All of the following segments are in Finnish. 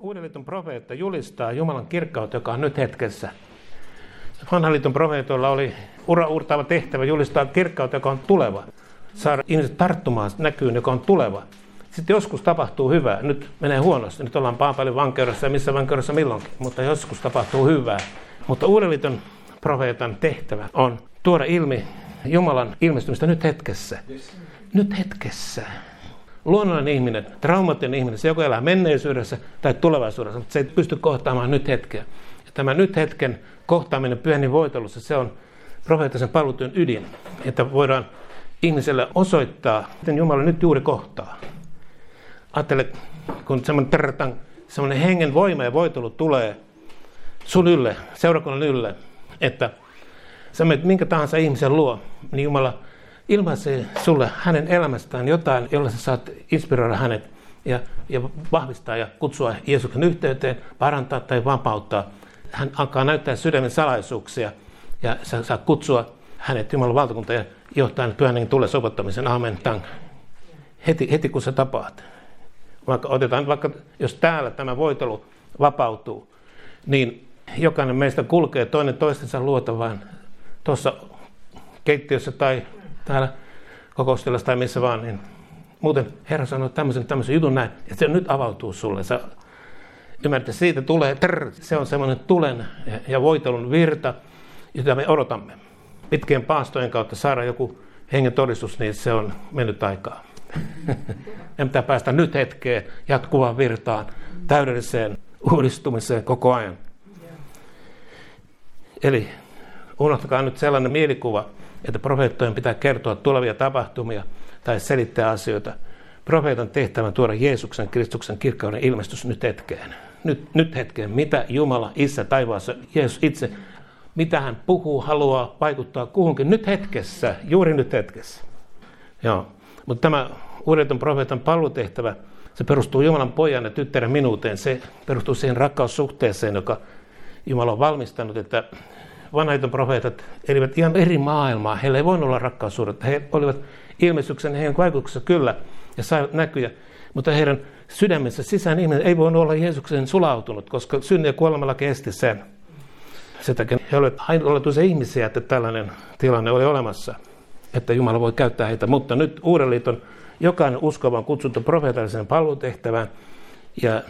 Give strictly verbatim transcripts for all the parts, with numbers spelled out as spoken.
Uuden liiton profeetta julistaa Jumalan kirkkautta, joka on nyt hetkessä. Vanhan liiton profeetoilla oli ura-uurtaava tehtävä julistaa kirkkautta, joka on tuleva. Saada ihmiset tarttumaan näkyyn, joka on tuleva. Sitten joskus tapahtuu hyvää. Nyt menee huonosti. Nyt ollaan paljon vankeudessa ja missä vankeudessa milloinkin. Mutta joskus tapahtuu hyvää. Mutta Uuden liiton profeetan tehtävä on tuoda ilmi Jumalan ilmestymistä nyt hetkessä. Nyt hetkessä. Luonnollinen ihminen, traumaattinen ihminen, se joko elää menneisyydessä tai tulevaisuudessa, mutta se ei pysty kohtaamaan nyt hetkeä. Ja tämä nyt hetken kohtaaminen pyhän voitelussa, se on profeettisen palvelutyön ydin, että voidaan ihmiselle osoittaa, miten Jumala nyt juuri kohtaa. Ajattele, kun semmoinen, trrrtan, semmoinen hengen voima ja voitelu tulee sun ylle, seurakunnan ylle, että sä menet minkä tahansa ihmisen luo, niin Jumala ilmaisee sulle hänen elämästään jotain, jolla sä saat inspiroida hänet ja, ja vahvistaa ja kutsua Jeesuksen yhteyteen, parantaa tai vapauttaa. Hän alkaa näyttää sydämen salaisuuksia ja sä saat kutsua hänet Jumalan valtakuntaan ja johtaa hänet pyhän hengen tulee sopottamisen. Amen. Tang. Heti, heti kun sä tapaat. Vaikka otetaan vaikka, jos täällä tämä voitelu vapautuu, niin jokainen meistä kulkee toinen toistensa luota vaan tuossa keittiössä tai täällä kokoustilassa tai missä vaan, niin muuten Herra sanoo tämmöisen, tämmöisen jutun näin, ja se nyt avautuu sulle. Sä ymmärrät, että siitä tulee, trrr, se on semmoinen tulen ja voitelun virta, jota me odotamme. Pitkien paastojen kautta saada joku hengen todistus, niin se on mennyt aikaa. Ja pitää päästä nyt hetkeen, jatkuvaan virtaan, täydelliseen uudistumiseen koko ajan. Eli unohtakaa nyt sellainen mielikuva, että profeettojen pitää kertoa tulevia tapahtumia tai selittää asioita. Profeetan tehtävän tuoda Jeesuksen, Kristuksen kirkkauden ilmestys nyt hetkeen. Nyt, nyt hetkeen, mitä Jumala, Isä taivaassa, Jeesus itse, mitä hän puhuu, haluaa vaikuttaa kuhunkin nyt hetkessä, juuri nyt hetkessä. Joo. Mutta tämä uuden profeetan palvelutehtävä, se perustuu Jumalan pojan ja tyttären minuuteen. Se perustuu siihen rakkaussuhteeseen, joka Jumala on valmistanut, että vanhan profeetat elivät ihan eri maailmaa. Heillä ei voinut olla rakkaussuhdetta. He olivat ilmestyksen heidän vaikutuksessa kyllä ja saivat näkyjä, mutta heidän sydämensä sisään ihminen ei voinut olla Jeesuksen sulautunut, koska synti ja kuolemalla kesti sen. Sen takia he olivat ainutlaatuisia ihmisiä, että tällainen tilanne oli olemassa, että Jumala voi käyttää heitä. Mutta nyt Uuden liiton jokainen uskova on kutsuttu profeetalliseen palvelutehtävään ja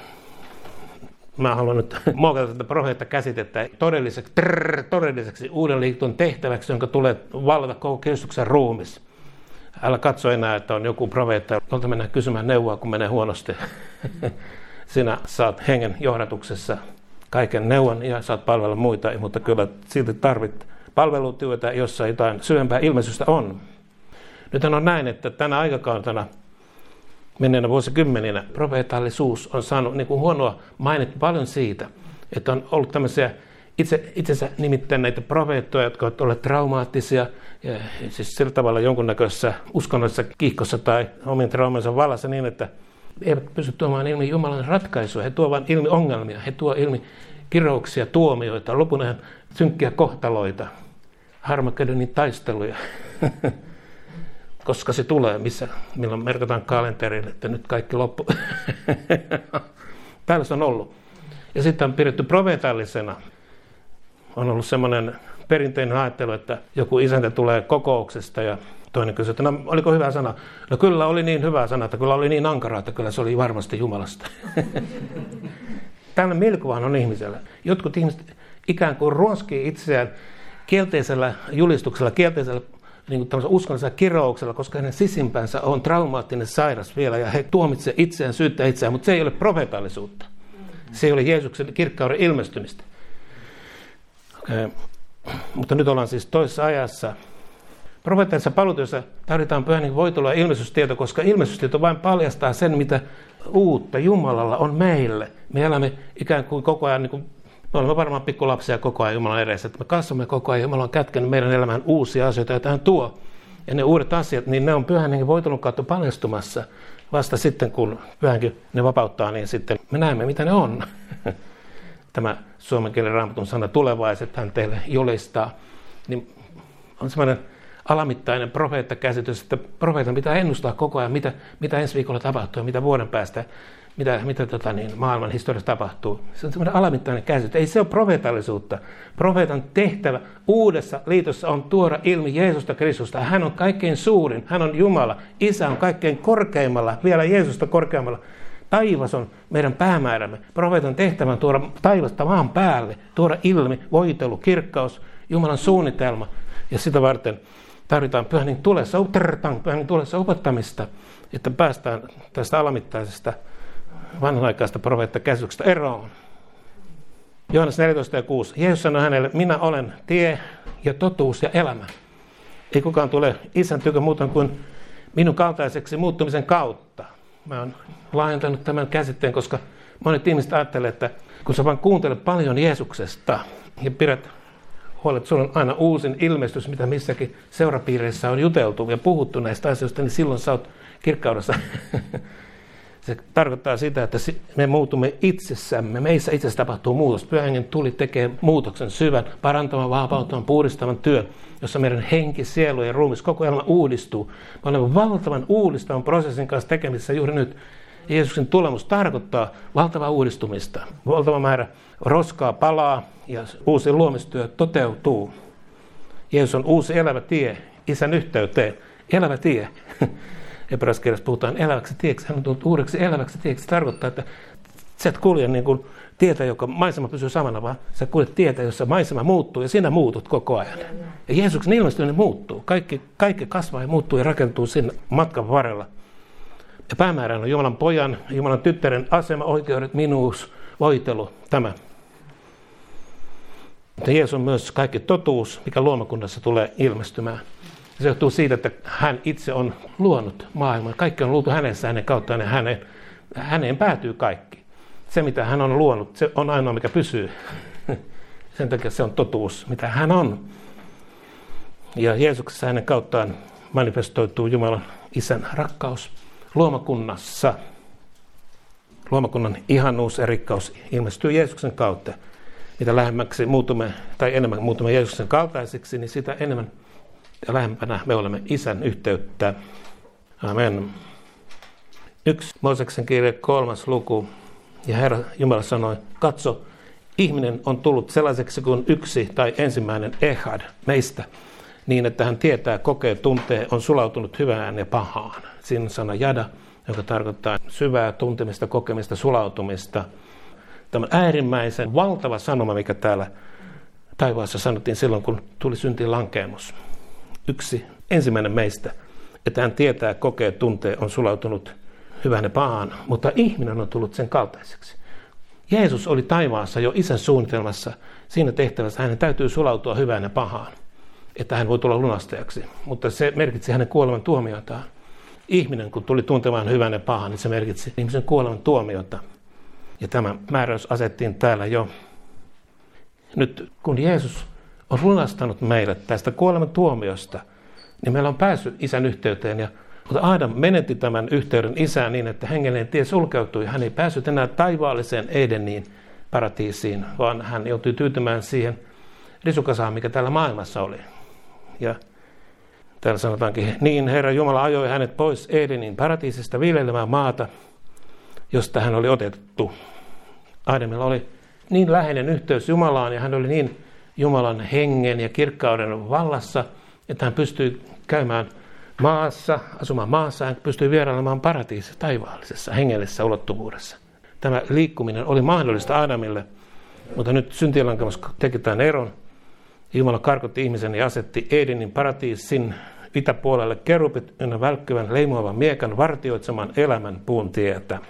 mä haluan nyt muokata tätä profeetta-käsitettä todelliseksi, trrr, todelliseksi Uuden liiton tehtäväksi, jonka tulee vallata koko Kristuksen ruumis. Älä katso enää, että on joku profeetta, jolta mennään kysymään neuvoa, kun menee huonosti. Sinä saat hengen johdatuksessa kaiken neuvon ja saat palvella muita, mutta kyllä silti tarvit palvelutyötä, jossa jotain syvempää ilmeisystä on. Nythän on näin, että tänä aikakautena menneenä vuosikymmeninä profeetallisuus on saanut niin kuin huonoa mainetta paljon siitä, että on ollut tämmöisiä itse, itsensä nimittäneitä profeettoja, jotka ovat olleet traumaattisia, ja siis sillä tavalla jonkunnäköisessä uskonnollisessa kiihkossa tai omien traumansa vallassa niin, että eivät pysty tuomaan ilmi Jumalan ratkaisuja, he tuovat ilmi ongelmia, he tuovat ilmi kirouksia, tuomioita, lopun ajan synkkiä kohtaloita, Harmagedonin taisteluja. Koska se tulee, missä, milloin merkataan kalenteriin, että nyt kaikki loppu. Täällä se on ollut. Ja sitten on pidetty profeetallisena. On ollut semmoinen perinteinen ajattelu, että joku isäntä tulee kokouksesta ja toinen kysyy, että no, oliko hyvä sana? No kyllä oli niin hyvä sana, että kyllä oli niin ankara, että kyllä se oli varmasti Jumalasta. Tällainen mielikuvahan on ihmisellä. Jotkut ihmiset ikään kuin ruoskii itseään kielteisellä julistuksella, kielteisellä niin kuin uskonnollisella kirouksella, koska hänen sisimpänsä on traumaattinen sairas vielä ja he tuomitsevat itseään, syyttää itseään, mutta se ei ole profeetallisuutta. Se ei ole Jeesuksen kirkkauden ilmestymistä. Okay. Mutta nyt ollaan siis toisessa ajassa. Profeetallisessa palvelutyössä tarvitaan pyhän voitelua ja ilmestystieto, koska ilmestystieto vain paljastaa sen, mitä uutta Jumalalla on meille. Me elämme ikään kuin koko ajan, niin kuin, me olemme varmaan pikkulapsia koko ajan Jumalan edessä, että me kasvamme koko ajan. Jumala on kätkenyt meidän elämään uusia asioita, joita hän tuo. Ja ne uudet asiat, niin ne on pyhän hengen voitelun kautta paljastumassa. Vasta sitten, kun pyhänkin ne vapauttaa, niin sitten me näemme, mitä ne on. Tämä suomen kielen raamatun sana tulevaiset hän teille julistaa. Niin on semmoinen alamittainen profeettakäsitys, että profeetan pitää ennustaa koko ajan, mitä, mitä ensi viikolla tapahtuu ja mitä vuoden päästä. mitä, mitä tota niin, maailman historiassa tapahtuu. Se on semmoinen alamittainen käsitys. Ei se ole profeetallisuutta. Profeetan tehtävä uudessa liitossa on tuoda ilmi Jeesusta Kristusta. Hän on kaikkein suurin. Hän on Jumala. Isä on kaikkein korkeimmalla, vielä Jeesusta korkeammalla. Taivas on meidän päämäärämme. Profeetan tehtävä on tuoda taivasta maan päälle, tuoda ilmi, voitelu, kirkkaus, Jumalan suunnitelma. Ja sitä varten tarvitaan pyhän hengen tulessa, pyhän hengen tulessa opettamista, että päästään tästä alamittaisesta vanhanaikaista profeettakäsityksestä eroon. Johannes neljätoista ja kuusi. Jeesus sanoi hänelle, minä olen tie ja totuus ja elämä. Ei kukaan tule Isän tykö muuten kuin minun kaltaiseksi muuttumisen kautta. Mä oon laajentanut tämän käsitteen, koska monet ihmiset ajattelee, että kun sä vaan kuuntelet paljon Jeesuksesta ja pidät huolet, että sulla on aina uusin ilmestys, mitä missäkin seurapiireissä on juteltu ja puhuttu näistä asioista, niin silloin sä oot kirkkaudessa. Se tarkoittaa sitä, että me muutumme itsessämme. Meissä itsessä tapahtuu muutos. Pyhän hengen tuli tekee muutoksen syvän, parantavan, vapauttavan, puhdistavan työn, jossa meidän henki, sielu ja ruumis, koko elämä uudistuu. Me olemme valtavan uudistavan prosessin kanssa tekemisissä juuri nyt. Jeesuksen tulemus tarkoittaa valtavaa uudistumista. Valtava määrä roskaa palaa ja uusi luomistyö toteutuu. Jeesus on uusi elävä tie Isän yhteyteen. Elävä tie. Hebrealaiskirjassa puhutaan eläväksi tieksi. Hän on tullut uudeksi eläväksi tieksi. Se tarkoittaa, että sä et kulje niin kuin tietä, joka maisema pysyy samana, vaan sä kuljet tietä, jossa maisema muuttuu ja sinä muutut koko ajan. Ja Jeesuksen ilmestyminen muuttuu. Kaikki, kaikki kasvaa ja muuttuu ja rakentuu sinne matkan varrella. Ja päämääränä on Jumalan pojan ja Jumalan tyttären asema, oikeudet, minuus, voitelu, tämä. Mutta Jeesus on myös kaikki totuus, mikä luomakunnassa tulee ilmestymään. Se johtuu siitä, että hän itse on luonut maailman. Kaikki on luotu hänessä, hänen kauttaan ja häneen, häneen päätyy kaikki. Se, mitä hän on luonut, se on ainoa, mikä pysyy. Sen takia se on totuus, mitä hän on. Ja Jeesuksessa hänen kauttaan manifestoituu Jumalan Isän rakkaus luomakunnassa. Luomakunnan ihanuus ja rikkaus ilmestyy Jeesuksen kautta. Mitä lähemmäksi muutumme, tai enemmän muutumme Jeesuksen kaltaisiksi, niin sitä enemmän ja lähempänä me olemme Isän yhteyttä. Amen. Yksi Mooseksen kirja kolmas luku. Ja Herra Jumala sanoi, katso, ihminen on tullut sellaiseksi kuin yksi tai ensimmäinen ehad meistä, niin että hän tietää, kokee, tuntee, on sulautunut hyvään ja pahaan. Siinä on sana jada, joka tarkoittaa syvää tuntemista, kokemista, sulautumista. Tämä äärimmäisen valtava sanoma, mikä täällä taivaassa sanottiin silloin, kun tuli syntiin lankeemus. Yksi ensimmäinen meistä, että hän tietää, kokee, tuntee, on sulautunut hyvään ja pahaan, mutta ihminen on tullut sen kaltaiseksi. Jeesus oli taivaassa jo Isän suunnitelmassa. Siinä tehtävässä hänen täytyy sulautua hyvään ja pahaan, että hän voi tulla lunastajaksi. Mutta se merkitsi hänen kuoleman tuomiotaan. Ihminen, kun tuli tuntemaan hyvän ja pahan, niin se merkitsi ihmisen kuoleman tuomiota. Ja tämä määräys asettiin täällä jo. Nyt kun Jeesus on lunastanut meille tästä kuoleman tuomiosta, niin meillä on päässyt Isän yhteyteen. Ja, mutta Aadam menetti tämän yhteyden Isään niin, että hengellinen tie sulkeutui. Hän ei päässyt enää taivaalliseen Edeniin, paratiisiin, vaan hän joutui tyytymään siihen risukasaan, mikä täällä maailmassa oli. Ja täällä sanotaankin, niin Herra Jumala ajoi hänet pois Edenin paratiisista viljelemään maata, josta hän oli otettu. Aadamilla oli niin läheinen yhteys Jumalaan ja hän oli niin Jumalan hengen ja kirkkauden vallassa, että hän pystyi käymään maassa, asumaan maassa, hän pystyi vierailemaan paratiisissa, taivaallisessa, hengellisessä ulottuvuudessa. Tämä liikkuminen oli mahdollista Aadamille, mutta nyt syntilankemus teki tämän eron. Jumala karkotti ihmisen ja asetti Edenin paratiisin itäpuolelle kerupit ynnä välkkyvän leimuavan miekan vartioitsemaan elämän puun tietä.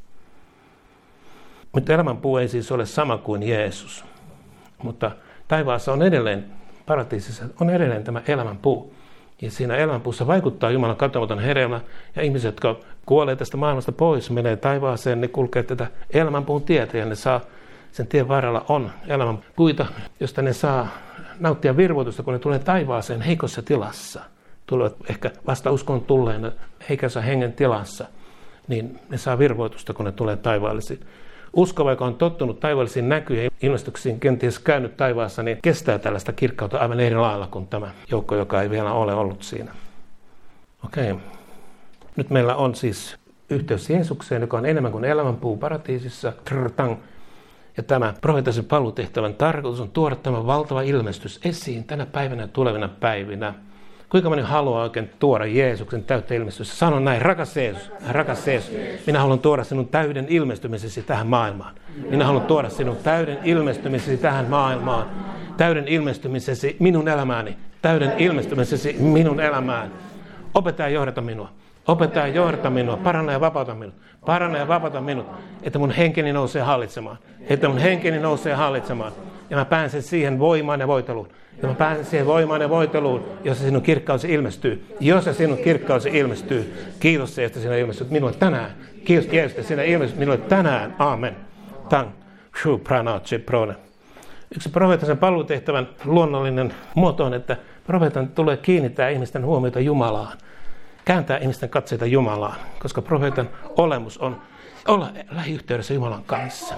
Mutta elämänpuu ei siis ole sama kuin Jeesus, mutta taivaassa on edelleen, paratiisissa on edelleen tämä elämänpuu. Ja siinä elämänpuussa vaikuttaa Jumalan katoamaton hedelmä, ja ihmiset, jotka kuolee tästä maailmasta pois, menee taivaaseen, ne kulkee tätä elämänpuun tietä, ja ne saa, sen tien varrella on elämänpuita, josta ne saa nauttia virvoitusta, kun ne tulee taivaaseen heikossa tilassa. Tulevat ehkä vasta uskon tulleena heikossa hengen tilassa, niin ne saa virvoitusta, kun ne tulee taivaallisiin. Uskova, joka on tottunut taivaallisiin näkyihin ja ilmestyksiin, kenties käynyt taivaassa, niin kestää tällaista kirkkautta aivan eri lailla kuin tämä joukko, joka ei vielä ole ollut siinä. Okei. Nyt meillä on siis yhteys Jeesukseen, joka on enemmän kuin elämänpuu paratiisissa. Trrtang. Ja tämä profeettisen palvelutehtävän tarkoitus on tuoda tämä valtava ilmestys esiin tänä päivänä ja tulevina päivinä. Kuinka moni haluaa oikein tuoda Jeesuksen täyttä ilmestystä? Sano näin, rakas Jeesus, rakas Jeesus, minä haluan tuoda sinun täyden ilmestymisesi tähän maailmaan. Minä haluan tuoda sinun täyden ilmestymisesi tähän maailmaan. Täyden ilmestymisesi minun elämääni. Täyden ilmestymisesi minun elämään. Opeta ja johdata minua. Opeta ja johdata minua. Paranna ja vapauta minut. Paranna ja vapauta minut. Että mun henkeni nousee hallitsemaan. Että mun henkeni nousee hallitsemaan. Ja mä pääsen siihen voimaan ja voiteluun. Ja mä pääsen siihen voimaan ja voiteluun, jossa sinun kirkkaus ilmestyy. Jos se sinun kirkkaus ilmestyy, kiitos se, että sinä ilmestyt minulle tänään. Kiitos Jeesus, että sinä ilmestyt minulle tänään. Aamen. Tang. Shu pranache prone. Yksi profeettisen palvelutehtävän luonnollinen muoto on, että profeetan tulee kiinnittää ihmisten huomiota Jumalaan. Kääntää ihmisten katseita Jumalaan, koska profeetan olemus on olla lähiyhteydessä Jumalan kanssa.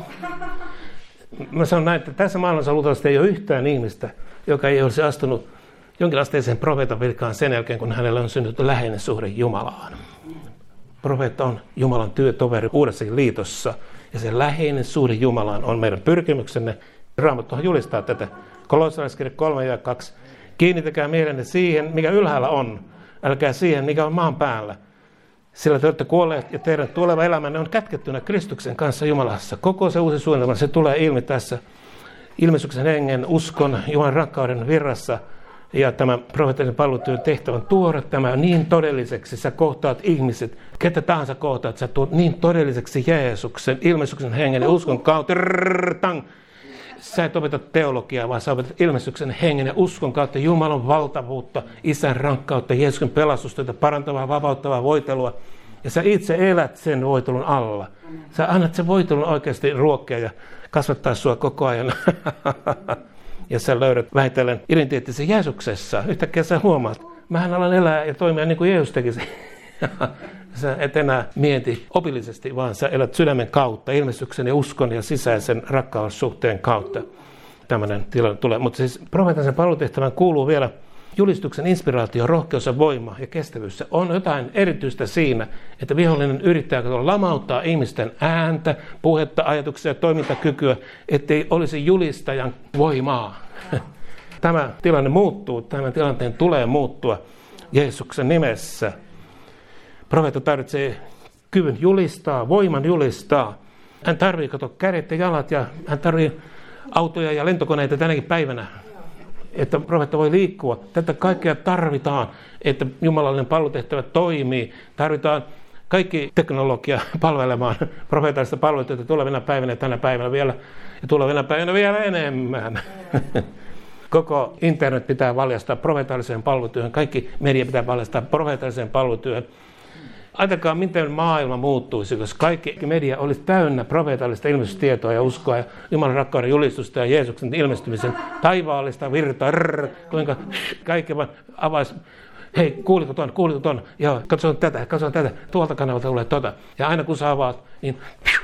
Mä sanon näin, että tässä maailmassa luultavasti ei ole yhtään ihmistä, joka ei olisi astunut jonkinasteiseen profeetan virkaan sen jälkeen, kun hänellä on syntynyt läheinen suhde Jumalaan. Profeetta on Jumalan työtoveri uudessakin liitossa, ja se läheinen suhde Jumalaan on meidän pyrkimyksenne. Raamattu julistaa tätä. Kolossalaiskirja kolme ja kaksi. Kiinnitäkää mielenne siihen, mikä ylhäällä on, älkää siihen, mikä on maan päällä. Sillä te olette kuolleet ja teidän tuleva elämänne on kätkettynä Kristuksen kanssa Jumalassa. Koko se uusi suunnitelma, se tulee ilmi tässä ilmestyksen hengen, uskon, Jumalan rakkauden virrassa. Ja tämä profeettisen palvelutyön tehtävän tuoda tämä niin todelliseksi. Sä kohtaat ihmiset, ketä tahansa kohtaat, sä tuot niin todelliseksi Jeesuksen, ilmestyksen hengen ja uskon kautta. Rrrtang. Sä et opeta teologiaa, vaan sä opetat ilmestyksen hengen ja uskon kautta Jumalan valtavuutta, Isän rakkautta, Jeesuksen pelastustyötä, parantavaa, vapauttavaa voitelua. Ja sä itse elät sen voitelun alla. Sä annat sen voitelun oikeasti ruokkia ja kasvattaa sua koko ajan. Ja sä löydät vähitellen identiteettisi Jeesuksessa. Yhtäkkiä sä huomaat, mähän alan elää ja toimia niin kuin Jeesus tekisi. Sä et enää mieti opillisesti, vaan sä elät sydämen kautta, ilmestyksen ja uskon ja sisäisen rakkaussuhteen kautta. Tällainen tilanne tulee. Mutta siis profeettisen palvelutehtävän kuuluu vielä julistuksen inspiraatio, rohkeus ja voima ja kestävyys. Se on jotain erityistä siinä, että vihollinen yrittää lamauttaa ihmisten ääntä, puhetta, ajatuksia ja toimintakykyä, ettei olisi julistajan voimaa. Tämä tilanne muuttuu, tämän tilanteen tulee muuttua Jeesuksen nimessä. Profeetta tarvitsee kyvyn julistaa, voiman julistaa. Hän tarvitsee kato kädet ja jalat ja hän tarvitsee autoja ja lentokoneita tänäkin päivänä, että profeetta voi liikkua. Tätä kaikkea tarvitaan, että jumalallinen palvelutehtävä toimii. Tarvitaan kaikki teknologia palvelemaan profeetallista palvelutyötä tulevina päivinä ja tänä päivänä vielä ja tulevina päivinä vielä enemmän. Koko internet pitää valjastaa profeetalliseen palvelutyöhön. Kaikki media pitää valjastaa profeetalliseen palvelutyöhön. Ajatelkaa, miten maailma muuttuisi, jos kaikki media olisi täynnä profeetallista ilmestystietoa ja uskoa ja Jumalan rakkauden julistusta ja Jeesuksen ilmestymisen taivaallista virtaa, rrr, kuinka kaikki vaan avaisi, hei, kuuliko ton, kuuliko ton, joo, katso tätä, katso tätä, tuolta kanavalta tulee tota. Ja aina kun sä avaat, niin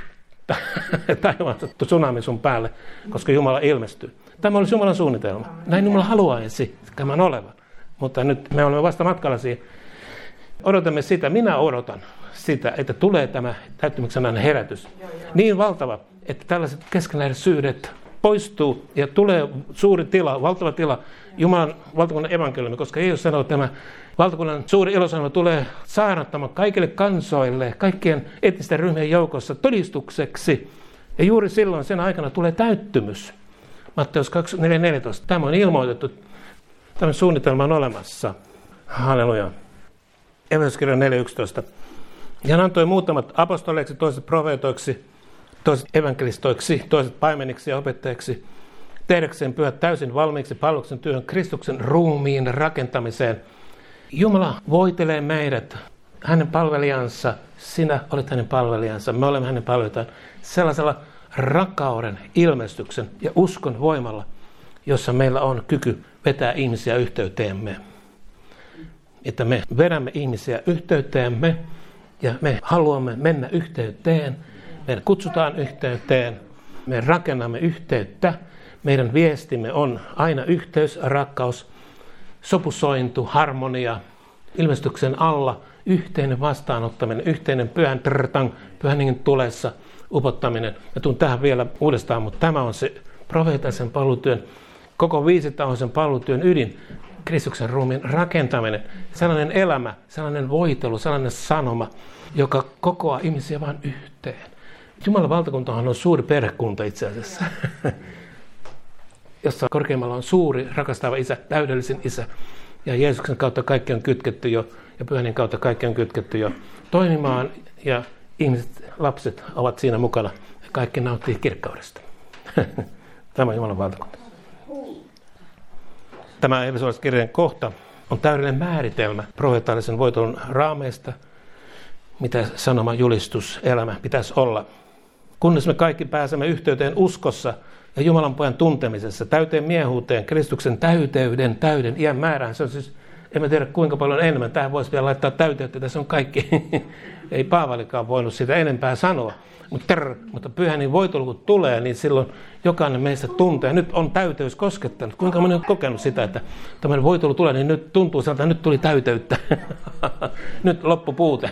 taivaan tsunami sun päälle, koska Jumala ilmestyy. Tämä olisi Jumalan suunnitelma. Näin Jumala haluaisi tämän olevan, mutta nyt me olemme vasta matkalla siihen. Odotamme sitä, minä odotan sitä, että tulee tämä täyttymyksen herätys. Niin valtava, että tällaiset keskeneräisyydet poistuu ja tulee suuri tila, valtava tila Jumalan valtakunnan evankeliumi, koska Jeesus sanoo, että tämä valtakunnan suuri ilosanoma tulee saarnattamaan kaikille kansoille, kaikkien etnisten ryhmien joukossa todistukseksi. Ja juuri silloin sen aikana tulee täyttymys. Matteus kaksikymmentäneljä neljätoista. Tämä on ilmoitettu, tämä suunnitelma on olemassa. Halleluja. Efesoskirja neljä yksitoista. Ja hän antoi muutamat apostoleiksi, toiset profeetoiksi, toiset evankelistoiksi, toiset paimeniksi ja opettajiksi, tehdäkseen pyhät täysin valmiiksi palveluksen työhön Kristuksen ruumiin rakentamiseen. Jumala voitelee meidät, hänen palvelijansa, sinä olet hänen palvelijansa, me olemme hänen palvelijansa, sellaisella rakkauden, ilmestyksen ja uskon voimalla, jossa meillä on kyky vetää ihmisiä yhteyteemme. Että me vedämme ihmisiä yhteyteemme ja me haluamme mennä yhteyteen. Me kutsutaan yhteyteen, me rakennamme yhteyttä. Meidän viestimme on aina yhteys, rakkaus, sopusointu, harmonia, ilmestyksen alla Yhteinen vastaanottaminen, yhteinen pyhän trrtang, pyhän hengen tulessa upottaminen. Ja tuun tähän vielä uudestaan, mutta tämä on se profeetallisen palvelutyön, koko viisitahoisen palvelutyön ydin. Kristuksen ruumiin rakentaminen, sellainen elämä, sellainen voitelu, sellainen sanoma, joka kokoaa ihmisiä vain yhteen. Jumalan valtakuntahan on suuri perhekunta itse asiassa, jossa korkeimmalla on suuri, rakastava isä, täydellisin isä. Ja Jeesuksen kautta kaikki on kytketty jo, ja pyhän kautta kaikki on kytketty jo toimimaan, ja ihmiset, lapset ovat siinä mukana, ja kaikki nauttii kirkkaudesta. Tämä on Jumalan valtakunta. Tämä Efesolaiskirjeen kohta on täydellinen määritelmä profeetallisen voitelun raameista, mitä sanoma julistus, elämä pitäisi olla. Kunnes me kaikki pääsemme yhteyteen uskossa ja Jumalan pojan tuntemisessa, täyteen miehuuteen, Kristuksen täyteyden, täyden iän määrään. Se on siis, en mä tiedä kuinka paljon enemmän. Tähän voisi vielä laittaa täyteyttä, tässä on kaikki. Ei Paavalikaan voinut sitä enempää sanoa. Mutta, trrr, mutta pyhän voitelu kun tulee, niin silloin jokainen meistä tuntee. Nyt on täyteys koskettanut. Kuinka moni on kokenut sitä, että tämmöinen voitelu tulee, niin nyt tuntuu sieltä, että nyt tuli täyteyttä. Nyt loppu puute.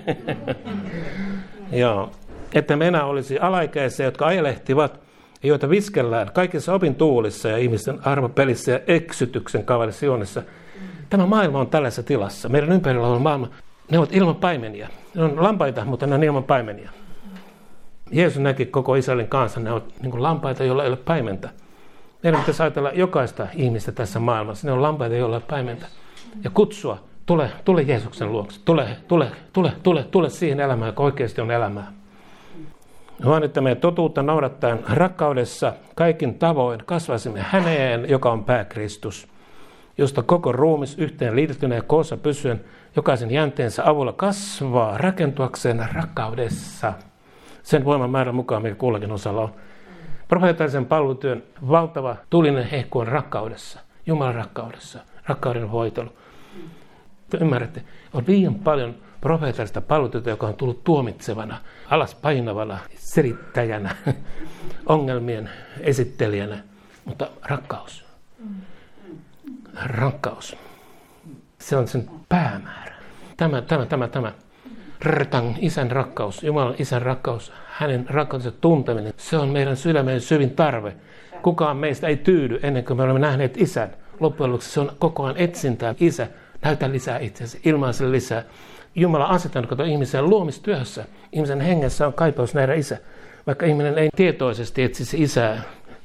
Joo. Että me enää olisi alaikäisiä, jotka ajelehtivat ja joita viskellään kaikissa opintuulissa ja ihmisten armopelissä ja eksytyksen kavalissa juonissa. Tämä maailma on tällaisessa tilassa. Meidän ympärillä on maailma. Ne ovat ilman paimenia. Ne on lampaita, mutta ne on ilman paimenia. Jeesus näki koko Israelin kanssa, ne ovat niin kuin lampaita, joilla ei ole paimenta. Meidän pitäisi ajatella jokaista ihmistä tässä maailmassa. Ne on lampaita, joilla ei ole paimenta. Ja kutsua, tule, tule Jeesuksen luokse. Tule, tule, tule, tule, tule siihen elämään, joka oikeasti on elämää. Vaan että me totuutta noudattaen rakkaudessa kaikin tavoin kasvaisimme häneen, joka on pää Kristus, josta koko ruumis yhteen liitettynä ja koossa pysyen jokaisen jänteensä avulla kasvaa rakentuakseen rakkaudessa. Sen voiman määrän mukaan, mikä kullakin osalla on. Profeetallisen palvelutyön valtava tulinen hehku on rakkaudessa, Jumalan rakkaudessa, rakkauden voitelu. Ymmärrätte, on liian paljon profeetallista palvelutyötä, joka on tullut tuomitsevana, alaspainavana, selittäjänä, ongelmien esittelijänä, mutta rakkaus. Rakkaus. Se on sen päämäärä. Tämä, tämä, tämä, tämä. Rtang, isän rakkaus, Jumalan isän rakkaus, hänen rakkautensa tunteminen, se on meidän sydämen syvin tarve. Kukaan meistä ei tyydy ennen kuin me olemme nähneet isän. Loppujen lopuksi se on koko ajan etsintää. Isä, näytä lisää itseäsi, ilmaise lisää. Jumala on asettanut kato ihmisen luomistyössä. Ihmisen hengessä on kaipaus nähdä isä. Vaikka ihminen ei tietoisesti etsisi isää.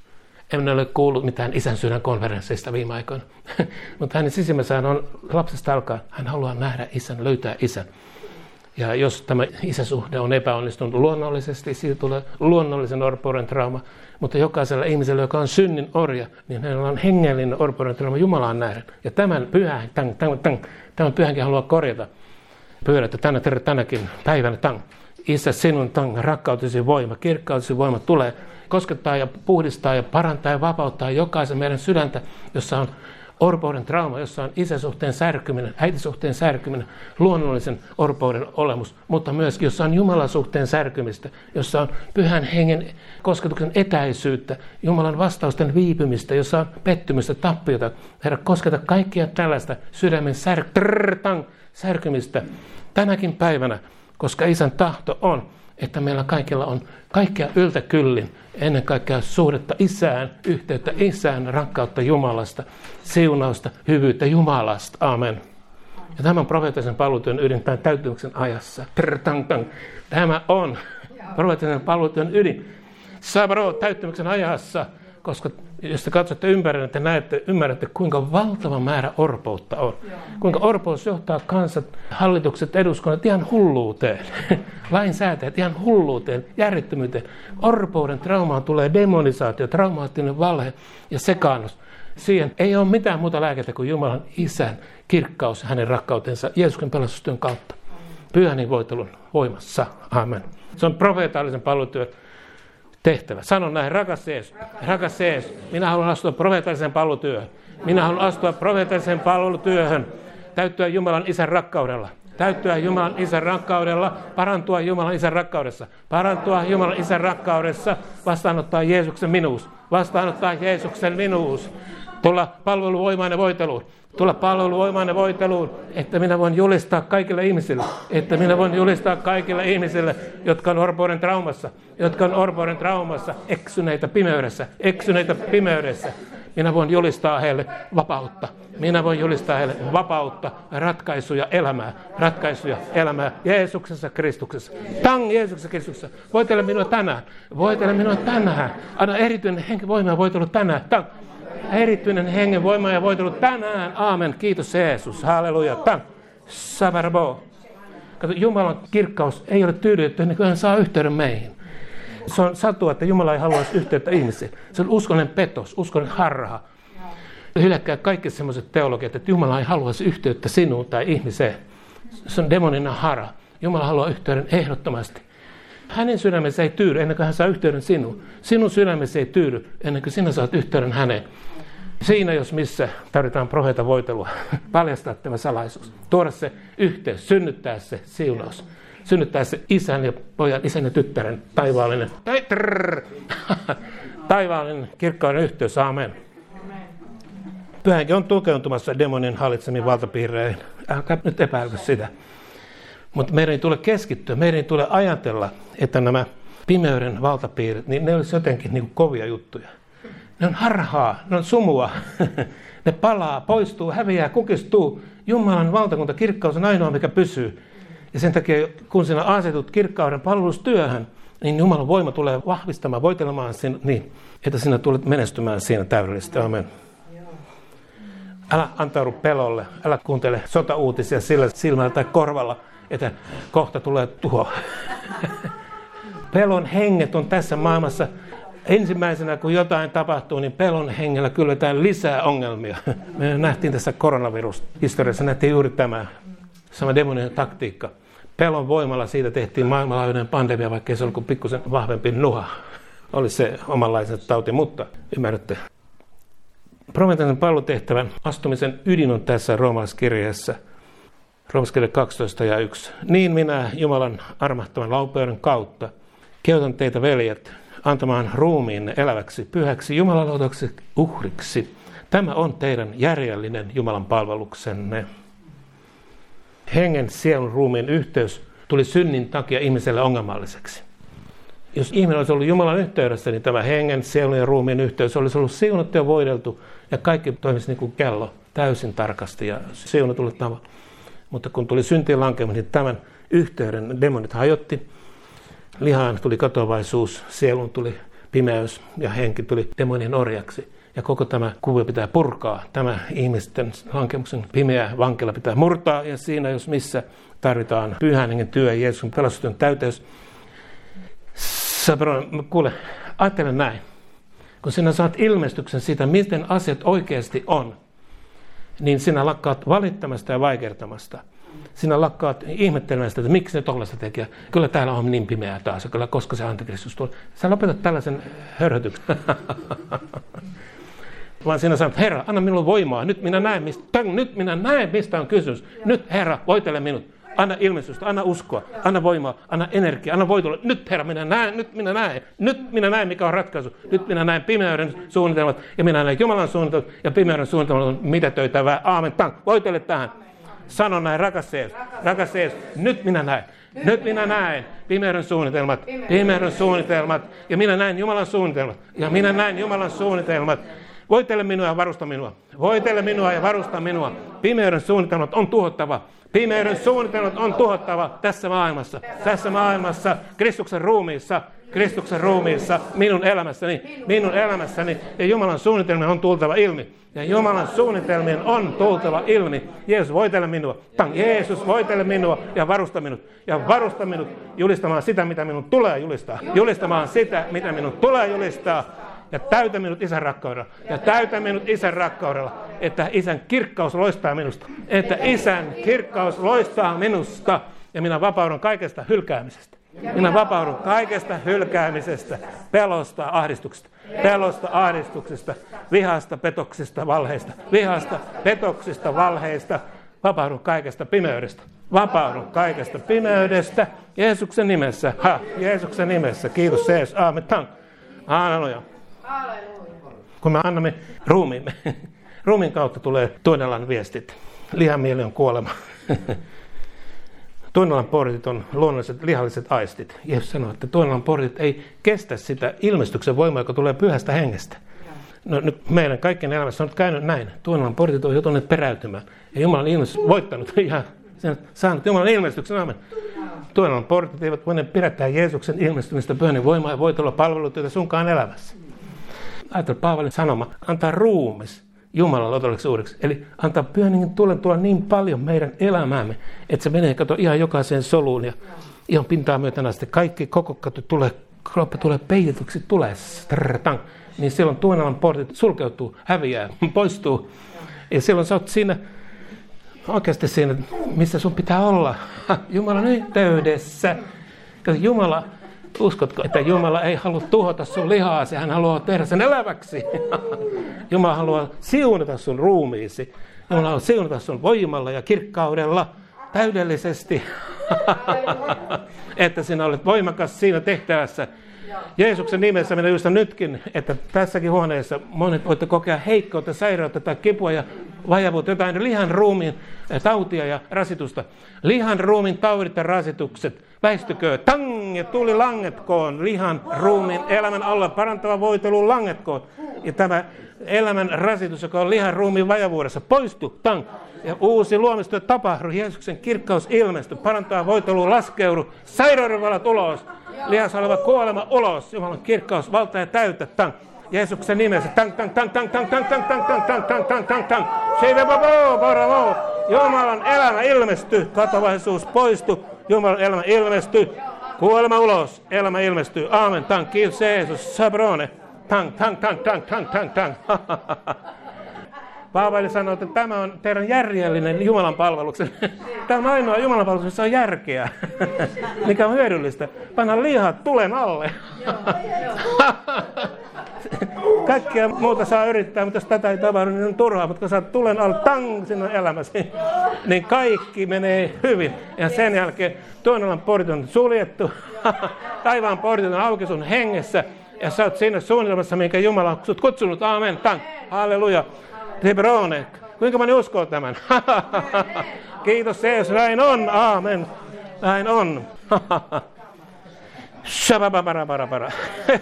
En ole kuullut mitään isän sydän konferensseista viime aikoina. Mutta hänen sisimmässään on lapsesta alkaen. Hän haluaa nähdä isän, löytää isän. Ja jos tämä isäsuhde on epäonnistunut luonnollisesti, siitä tulee luonnollisen orpouden trauma. Mutta jokaisella ihmisellä, joka on synnin orja, niin hänellä on hengellinen orpouden trauma Jumalaan nähden. Ja tämän pyhän, tang, tang, tang, tämän pyhänkin haluaa korjata. Pyydän, että tänä, tänäkin päivänä tang, Isä, sinun tang, rakkautesi voima, kirkkautesi voima tulee koskettaa ja puhdistaa ja parantaa ja vapauttaa jokaisen meidän sydäntä, jossa on orpouden trauma, jossa on isäsuhteen särkyminen, äitisuhteen särkyminen, luonnollisen orpouden olemus, mutta myöskin jossa on Jumalan suhteen särkymistä, jossa on pyhän hengen kosketuksen etäisyyttä, Jumalan vastausten viipymistä, jossa on pettymystä, tappiota. Herra, kosketa kaikkia tällaista sydämen sär, trrrtang, särkymistä tänäkin päivänä, koska isän tahto on, että meillä kaikilla on kaikkea yltä kyllin, ennen kaikkea suhdetta isään, yhteyttä isään, rakkautta Jumalasta, siunausta, hyvyyttä Jumalasta. Amen. Ja tämän profeettisen palvelutyön ydin tämän täyttymyksen ajassa. Tämä on profeettisen palvelutyön ydin. Sabro täyttymyksen ajassa, koska jos te katsotte ympärille, te näette, ymmärrätte, kuinka valtava määrä orpoutta on. Kuinka orpous johtaa kansat, hallitukset, eduskunnat ihan hulluuteen. Lainsäätäjät ihan hulluuteen, järjettömyyteen. Orpouden traumaan tulee demonisaatio, traumaattinen valhe ja sekaannus. Siihen ei ole mitään muuta lääkettä kuin Jumalan isän kirkkaus, hänen rakkautensa Jeesuksen pelastustyön kautta. Pyhän voitelun voimassa. Amen. Se on profeetallisen palvelutyön tehtävä. Sanon näin, rakas Jeesus, rakas Jeesus, minä haluan astua profeetalliseen palvelutyöhön. Minä haluan astua profeetalliseen palvelutyöhön, täyttyä Jumalan isän rakkaudella. Täyttyä Jumalan isän rakkaudella, parantua Jumalan isän rakkaudessa. Parantua Jumalan isän rakkaudessa, vastaanottaa Jeesuksen minuus. Vastaanottaa Jeesuksen minuus. Tulla palveluvoimaan ja voiteluun. Tulla palveluvoimaan ja voiteluun, että minä voin julistaa kaikille ihmisille, että minä voin julistaa kaikille ihmisille, jotka on orpouden traumassa, jotka on orpouden traumassa, eksyneitä pimeydessä, eksyneitä pimeydessä. Minä voin julistaa heille vapautta. Minä voin julistaa heille vapautta, ratkaisuja elämää, ratkaisuja elämää Jeesuksessa Kristuksessa. Tang Jeesuksessa Kristuksessa. Voitele minua tänään. Voitele minua tänään. Anna erityinen henki voima ja voitelu tänään. Tang. Erityinen hengen voima ja voitelu tänään. Aamen. Kiitos Jeesus. Halleluja. Tang. Sabarbo. Kato, Jumalan kirkkaus ei ole tyydytetty ennen kuin hän saa yhteyden meihin. Se on satua, että Jumala ei haluaisi yhteyttä ihmisiin. Se on uskollinen petos, uskollinen harha. Hyläkkää kaikki sellaiset teologiat, että Jumala ei haluaisi yhteyttä sinuun tai ihmiseen. Se on demoninen harha. Jumala haluaa yhteyden ehdottomasti. Hänen sydämensä ei tyydy ennen kuin hän saa yhteyden sinuun. Sinun sydämesi ei tyydy ennen kuin sinä saat yhteyden häneen. Siinä jos missä tarvitaan profeetan voitelua. Paljastaa tämä salaisuus. Tuoda se yhteys, synnyttää se siunaus. Synnyttää se isän ja pojan, isän ja tyttären taivaallinen, taivaallinen kirkkauden yhteys. Aamen. Pyhänkin on tukeutumassa demonin hallitsemiin valtapiireihin. Älkää nyt epäilkö sitä. Mutta meidän ei tule keskittyä, meidän ei tule ajatella, että nämä pimeyden valtapiirit, niin ne olisi jotenkin niin kuin kovia juttuja. Ne on harhaa, ne on sumua. Ne palaa, poistuu, häviää, kukistuu. Jumalan valtakunta, kirkkaus on ainoa, mikä pysyy. Ja sen takia, kun sinä asetut kirkkauden palvelustyöhön, niin Jumalan voima tulee vahvistamaan, voitelemaan sinut niin, että sinä tulet menestymään siinä täydellisesti. Amen. Älä antaudu pelolle, älä kuuntele sotauutisia sillä silmällä tai korvalla, että kohta tulee tuho. Pelon henget on tässä maailmassa. Ensimmäisenä, kun jotain tapahtuu, niin pelon hengellä kylvetään lisää ongelmia. Me nähtiin tässä koronavirushistoriassa, nähtiin juuri tämä sama demoninen taktiikka. Pelon voimalla siitä tehtiin maailmanlaajuinen pandemia, vaikka ei se ollut kuin pikkusen vahvempi nuha. Oli se omanlaisensa tauti, mutta ymmärrätte. Profeetan palvelutehtävän astumisen ydin on tässä roomalaiskirjeessä. Roomalaiskirje kaksitoista ja yksi. Niin minä Jumalan armahtavan laupeuden kautta kehotan teitä, veljet, antamaan ruumiinne eläväksi, pyhäksi, jumalanluotoksi uhriksi. Tämä on teidän järjellinen Jumalan palveluksenne. Hengen, sielun, ruumiin yhteys tuli synnin takia ihmiselle ongelmalliseksi. Jos ihminen olisi ollut Jumalan yhteydessä, niin tämä hengen, sielun ja ruumiin yhteys olisi ollut siunattu ja voideltu, ja kaikki toimisi niin kuin kello, täysin tarkasti ja siunatulla tavalla. Mutta kun tuli syntiin lankemus, niin tämän yhteyden demonit hajotti. Lihaan tuli katoavaisuus, sielun tuli pimeys ja henki tuli demonien orjaksi. Ja koko tämä kuvio pitää purkaa. Tämä ihmisten lankemuksen pimeä vankila pitää murtaa, ja siinä jos missä tarvitaan pyhän hengen työ, Jeesuksen pelastustyön täyteys. Sabron, kuule, ajattele näin. Kun sinä saat ilmestyksen siitä, miten asiat oikeasti on, niin sinä lakkaat valittamasta ja vaikertamasta. Sinä lakkaat ihmettelemästä, että miksi ne tollaista tekee. Kyllä täällä on niin pimeää taas, kyllä koska se antikristus tulee. Sä lopetat tällaisen hörhötyksen. Vaan sinä sanot, Herra, anna minulle voimaa. Nyt minä näen, mistä, nyt minä näen, mistä on kysymys. Nyt, Herra, voitele minut. Anna ilmestystä, anna uskoa, anna voimaa, anna energiaa, anna voitelua. Nyt, Herra, minä näen, nyt minä näen. Nyt minä näen, mikä on ratkaisu. Nyt minä näen pimeyden suunnitelmat ja minä näen Jumalan suunnitelmat ja pimeyden suunnitelmat on mitätöitävää. Aamen, tank. Voitele tähän. Sano näin, rakas Jeesus, rakas Jeesus, nyt minä näen. Nyt minä näen pimeyden suunnitelmat, pimeyden suunnitelmat ja minä näen Jumalan suunnitelmat ja minä näen Jumalan suunnitelmat. Voitele minua ja varusta minua. Voitele minua ja varusta minua. Pimeyden suunnitelmat on tuhottava. Pimeyden suunnitelmat on tuhottava tässä maailmassa. Tässä maailmassa, Kristuksen ruumiissa, Kristuksen ruumiissa, minun elämässäni, minun elämässäni. Ja Jumalan suunnitelmien on tultava ilmi. Ja Jumalan suunnitelmien on tultava ilmi. Jeesus, voitele minua. Tang, Jeesus, voitele minua ja varusta minut. Ja varusta minut julistamaan sitä, mitä minun tulee julistaa. Julistamaan sitä, mitä minun tulee julistaa. Ja täytä minut isän rakkaudella. Ja täytä minut isän rakkaudella. Että isän kirkkaus loistaa minusta. Että isän kirkkaus loistaa minusta. Ja minä vapaudun kaikesta hylkäämisestä. Minä vapaudun kaikesta hylkäämisestä. Pelosta, ahdistuksesta. Pelosta, ahdistuksesta. Vihasta, petoksista, valheista. Vihasta, petoksista, valheista. Vapaudun kaikesta pimeydestä. Vapaudun kaikesta pimeydestä. Jeesuksen nimessä. Ha, Jeesuksen nimessä. Kiitos Jeesus. Aamen. Halleluja. Kun me annamme ruumiimme, Ruumiin kautta tulee toinen alan viestit. Lihan mieli on kuolema. Toinen alan portit on luonnolliset lihalliset aistit. Jeesus sanoo, että toinen alan portit ei kestä sitä ilmestyksen voimaa, joka tulee pyhästä hengestä. No nyt meidän kaikkien elämässä on käynyt näin. Toinen alan portit on joutuneet peräytymään. Ja Jumalan ilmestys voittanut ihan saanut Jumalan ilmestyksen. Aamen. Toinen alan portit eivät voineet pidättää Jeesuksen ilmestymistä pyhän voimaa ja voit olla palvelutyötä sunkaan elämässä. Ajattele Paavalin sanoma, antaa ruumis Jumalan otolliseksi uudeksi. Eli antaa pyhän hengen tulen tulla niin paljon meidän elämäämme, että se menee kato ihan jokaiseen soluun ja ihan pintaa myöten asti. Kaikki koko kato tulee, kroppa tulee peitetyksi, tulee strrtang. Niin silloin toinen alan portit sulkeutuu, häviää, poistuu. Ja silloin sä oot siinä, oikeasti siinä, missä sun pitää olla. Jumalan yhteydessä. Jumala, uskotko, että Jumala ei halua tuhota sun lihaasi, hän haluaa tehdä sen eläväksi. Jumala haluaa siunata sun ruumiisi. Jumala haluaa siunata sun voimalla ja kirkkaudella täydellisesti. Että sinä olet voimakas siinä tehtävässä. Jeesuksen nimessä minä julistan nytkin, että tässäkin huoneessa monet voitte kokea heikkoutta, sairautta tai kipua ja vajavuutta, jotain lihan ruumiin tautia ja rasitusta. Lihan ruumiin taudit ja rasitukset väistykö, tang ja tuli langetkoon, lihan ruumiin elämän alla parantava voitelu langetkoon. Ja tämä elämän rasitus, joka on lihan ruumiin vajavuudessa, poistu, tang. Ja uusi luomistyö tapahdu, Jeesuksen kirkkaus ilmesty, parantaa voitelu laskeudu, sairauden valat ulos, lihassa oleva kuolema ulos, Jumalan kirkkaus, valta ja täyttä, tang. Jeesuksen nimessä, tang, tang, tang, tang, tang, tang, tang, tang, tang, tang, tang, tang, tang, tang, tang, Jumalan elämä ilmestyy, katovaisuus poistu, Jumalan elämä ilmestyy, kuolema ulos, elämä ilmestyy, aamen, tang, kiitos Jeesus, sabrone, tang, tang, tang, tang, tang, tang, tang. Paavali sanoi, että tämä on teidän järjellinen Jumalan palveluksen. Tämä on ainoa Jumalan palvelus, jossa on järkeä, mikä on hyödyllistä. Panna lihat tulen alle. Kaikkea muuta saa yrittää, mutta jos tätä ei tapahdu, niin on turhaa. Mutta kun saat tulen alle, tang, sinun elämäsi, niin kaikki menee hyvin. Ja sen jälkeen toinen alan portit on suljettu, taivaan portit on auki sun hengessä. Ja sä oot siinä suunnitelmassa, minkä Jumala on sut kutsunut. Aamen, tang, halleluja. Hebrone, kuinka moni uskoo tämän? Kiitos Jeesus, näin on, aamen, näin on. Shababarabara.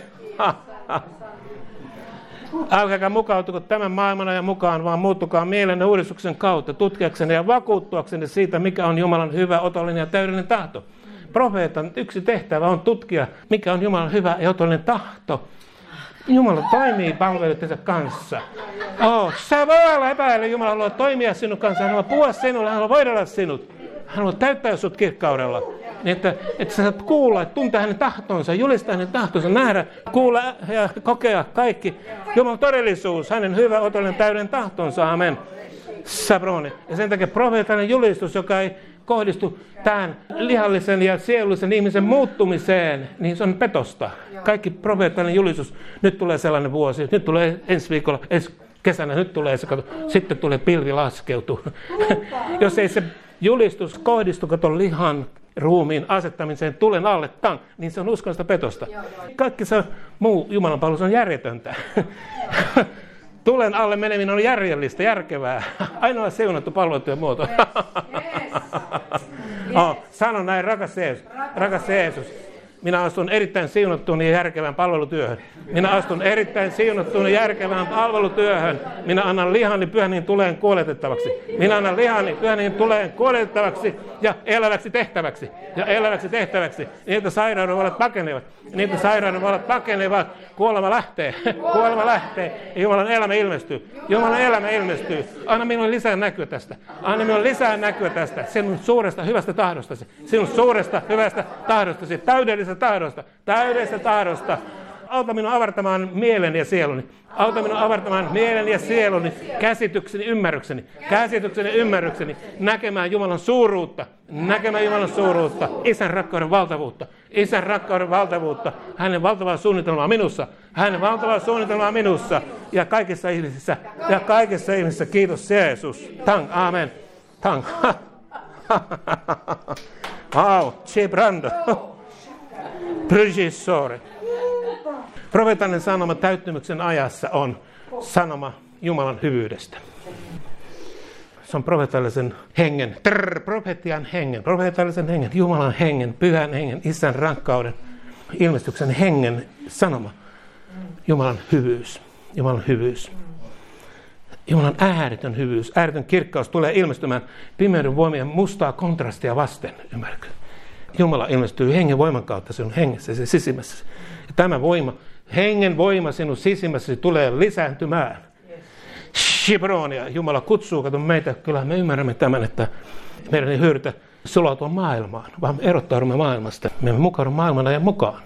Älkääkä mukautuko tämän maailman ajan mukaan, vaan muuttukaa mielenne uudistuksen kautta, tutkiaksenne ja vakuuttuaksenne siitä, mikä on Jumalan hyvä, otollinen ja täydellinen tahto. Profeetan yksi tehtävä on tutkia, mikä on Jumalan hyvä ja otollinen tahto. Jumala toimii palvelijoidensa kanssa. Oh, sä voi olla epäillä, Jumala haluaa toimia sinun kanssa, hän haluaa puhua sinulle, hän haluaa voidella sinut. Hän haluaa täyttää sut kirkkaudella. Niin että, että sä saat kuulla, että tuntea hänen tahtonsa, julistaa hänen tahtonsa, nähdä, kuulla ja kokea kaikki. Jumalan todellisuus, hänen hyvä, otollinen, täyden tahtonsa, amen. Sabroni. Ja sen takia profeetainen julistus, joka ei kohdistu tähän lihallisen ja sielullisen ihmisen muuttumiseen, niin se on petosta. Kaikki profeettinen julistus, nyt tulee sellainen vuosi, nyt tulee ensi viikolla, ensi kesänä, nyt tulee se, kato, sitten tulee pilvi laskeutuu. Jos ei se julistus kohdistu katon lihan ruumiin asettamiseen tulen alle, tang, niin se on uskonnollista petosta. Kaikki se muu Jumalan palvelus on järjetöntä. Tulen alle meneminen on järjellistä, järkevää. Ainoa siunattu palvelutyön muoto. Yes, yes. Oh, sano näin, rakas Jeesus. Rakas Jeesus. Minä astun erittäin siunattuun ja järkevään palvelutyöhön. Minä astun erittäin siunattuun ja järkevään palvelutyöhön. Minä annan lihani pyhän tuleen kuoletettavaksi. Minä annan lihani pyhän tuleen kuoletettavaksi ja eläväksi tehtäväksi. Ja eläväksi tehtäväksi. Niin, että sairauden vallat pakenevat. Niin, että sairauden vallat pakenevat. Kuolema lähtee. Kuolema lähtee. Ja Jumalan elämä ilmestyy. Jumalan elämä ilmestyy. Anna minulle lisää näkyä tästä. Anna minulle lisää näkyä tästä. Sinun suuresta hyvästä tahdostasi. Sinun suuresta hyvästä tahdostasi. Täydellisestä tahdosta. Täydellisestä tahdosta. Auta minua avartamaan mieleni ja sieluni. Auta minua avartamaan mieleni ja sieluni, käsitykseni, ymmärrykseni, käsitykseni, ymmärrykseni, näkemään Jumalan suuruutta, näkemään Jumalan suuruutta, Isän rakkauden valtavuutta, Isän rakkauden valtavuutta, hänen valtavaa suunnitelmaa minussa, hänen valtavaa suunnitelmaa minussa ja kaikissa ihmisissä, ja kaikissa ihmisissä, kiitos Jeesus. Tang, amen. Tang. Wow, Cibrando. Prygissore. Profeetainen sanoma täyttymyksen ajassa on sanoma Jumalan hyvyydestä. Se on profeetallisen hengen, trrr, profetian hengen, profeetallisen hengen, Jumalan hengen, pyhän hengen, Isän rakkauden, ilmestyksen hengen sanoma. Jumalan hyvyys, Jumalan hyvyys. Jumalan ääretön hyvyys, ääretön kirkkaus tulee ilmestymään pimeyden voimien mustaa kontrastia vasten, ymmärrätkö? Jumala ilmestyy hengen voiman kautta sinun hengessäsi sisimmässäsi. Ja tämä voima, hengen voima sinun sisimmässäsi tulee lisääntymään. Shibronia, Jumala kutsuu, kato meitä, kyllä me ymmärrämme tämän, että meidän ei hyödytä sulautua maailmaan, vaan me erottaudumme maailmasta. Me emme mukaudu maailman ajan mukaan,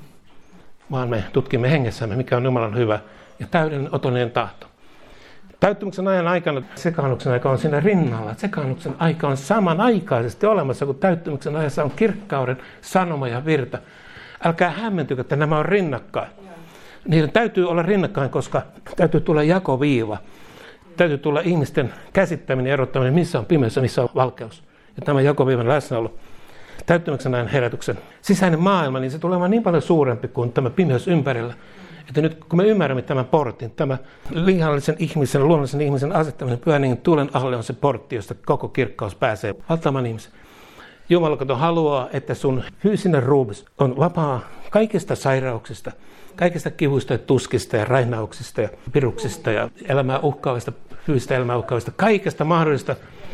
vaan me tutkimme hengessämme, mikä on Jumalan hyvä ja täydellinen otollinen tahto. Täyttymyksen ajan aikana sekaannuksen aika on siinä rinnalla. Sekaannuksen aika on samanaikaisesti olemassa, kun täyttymyksen ajassa on kirkkauden sanoma ja virta. Älkää hämmentykö, että nämä on rinnakkain. Niiden täytyy olla rinnakkain, koska täytyy tulla jakoviiva. Täytyy tulla ihmisten käsittäminen ja erottaminen, missä on pimeys ja missä on valkeus. Ja tämä jakoviivan läsnäolo, täyttymyksen ajan herätyksen sisäinen maailma, niin se tulee olemaan niin paljon suurempi kuin tämä pimeys ympärillä. Että nyt kun me ymmärrämme tämän portin, tämä lihallisen ihmisen, luonnollisen ihmisen asettaminen pyhän hengen tulen alle on se portti, josta koko kirkkaus pääsee valtamaan ihmisen. Jumala kato haluaa, että sun fyysinen ruumis on vapaa kaikista sairauksista, kaikista kivuista ja tuskista ja rainauksista ja piruksista ja elämää uhkaavista, fyysistä elämää uhkaavista, kaikesta mahdollista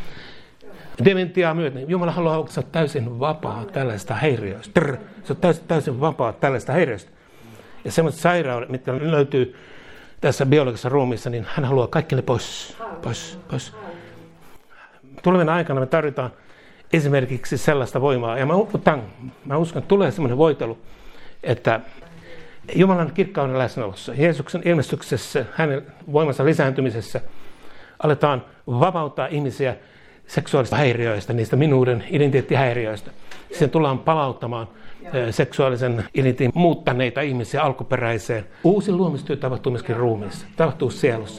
dementiaa myöten. Jumala haluaa, että sä oot täysin vapaa tällaista häiriöistä. Trrr, sä oot täysin, täysin vapaa tällaista häiriöistä. Ja sellaiset sairaudet, mitkä löytyy tässä biologisessa ruumiissa, niin hän haluaa kaikki ne pois, pois, pois. Tulevina aikana me tarvitaan esimerkiksi sellaista voimaa. Ja mä, tämän, mä uskon, että tulee sellainen voitelu, että Jumalan kirkkauden läsnäolossa, Jeesuksen ilmestyksessä, hänen voimansa lisääntymisessä, aletaan vapauttaa ihmisiä seksuaalista häiriöistä, niistä minuuden identiteettihäiriöistä. Sen tullaan palauttamaan seksuaalisen identiteetin muuttaneita ihmisiä alkuperäiseen. Uusi luomistyö tapahtuu myöskin ruumiissa, tapahtuu sielussa.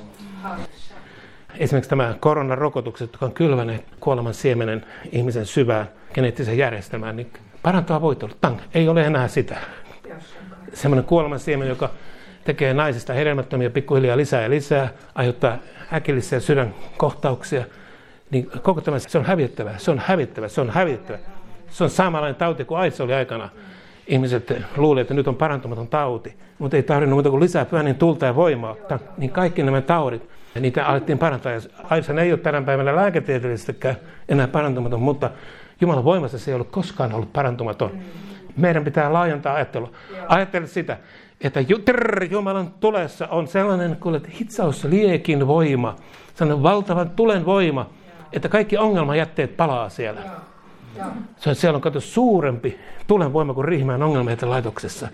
Esimerkiksi tämä koronarokotukset, jotka on kylväneet kuoleman siemenen ihmisen syvään geneettiseen järjestelmään, niin parantaa voitelu. Tang, ei ole enää sitä. Semmoinen kuoleman siemen, joka tekee naisista hedelmättömiä pikkuhiljaa lisää ja lisää, aiheuttaa äkillisiä sydänkohtauksia, niin koko tämä, se on hävittävää, se on hävittävää, se on hävittävää. Se on samanlainen tauti kuin AIDS oli aikana. Ihmiset luulivat, että nyt on parantumaton tauti, mutta ei tarvinnut muuta kuin lisää pyhän tulta ja voimaa. Niin kaikki nämä taudit, niitä alettiin parantaa. AIDS ei ole tänä päivänä lääketieteellisestikään enää parantumaton, mutta Jumalan voimassa se ei ollut koskaan ollut parantumaton. Meidän pitää laajentaa ajattelua. Ajattele sitä, että Jumalan tulessa on sellainen kuin hitsaus liekin voima, sellainen valtavan tulen voima, että kaikki ongelmajätteet palaa siellä. Se on, siellä on kato suurempi tulen voima kuin Riihimäen ongelmajätelaitoksessa,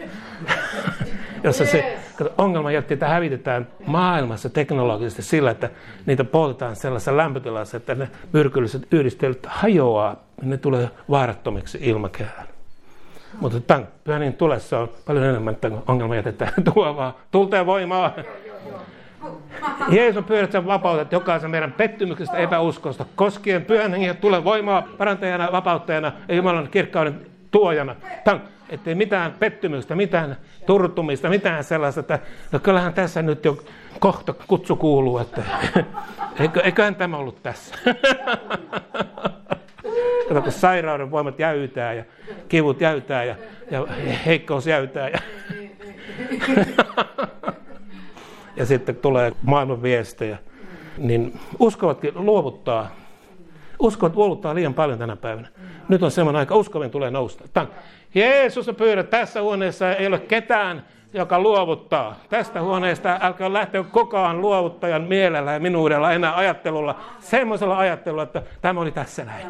jossa se ongelmajätteitä hävitetään maailmassa teknologisesti sillä, että niitä poltetaan sellaisessa lämpötilassa, että ne myrkylliset yhdistelyt hajoaa ja ne tulee vaarattomiksi ilmakehään. Mutta tämän pyhän tulessa on paljon enemmän ongelmajätettä tuovaa tulta ja voimaa. Jeesus pyydät sen vapautet jokaisen meidän pettymyksestä epäuskosta, koskien pyhän hengen tulee voimaa parantajana, vapauttajana ja Jumalan kirkkauden tuojana. Tämän, ettei mitään pettymystä, mitään turtumista, mitään sellaista, että no kyllähän tässä nyt jo kohta kutsu kuuluu, että eikö, eiköhän tämä ollut tässä. Kato, kun sairauden voimat jäytää ja kivut jäytää ja, ja heikkous jäytää. Ja, ja sitten tulee maailman viestejä, niin uskovatkin luovuttaa. Uskovat luovuttaa liian paljon tänä päivänä. Nyt on semmoinen aika, uskovien tulee nousta. Tämän. Jeesus pyydät, tässä huoneessa ei ole ketään, joka luovuttaa. Tästä huoneesta älkää lähteä kukaan luovuttajan mielellä ja minuudella enää ajattelulla, semmoisella ajattelulla, että tämä oli tässä näin.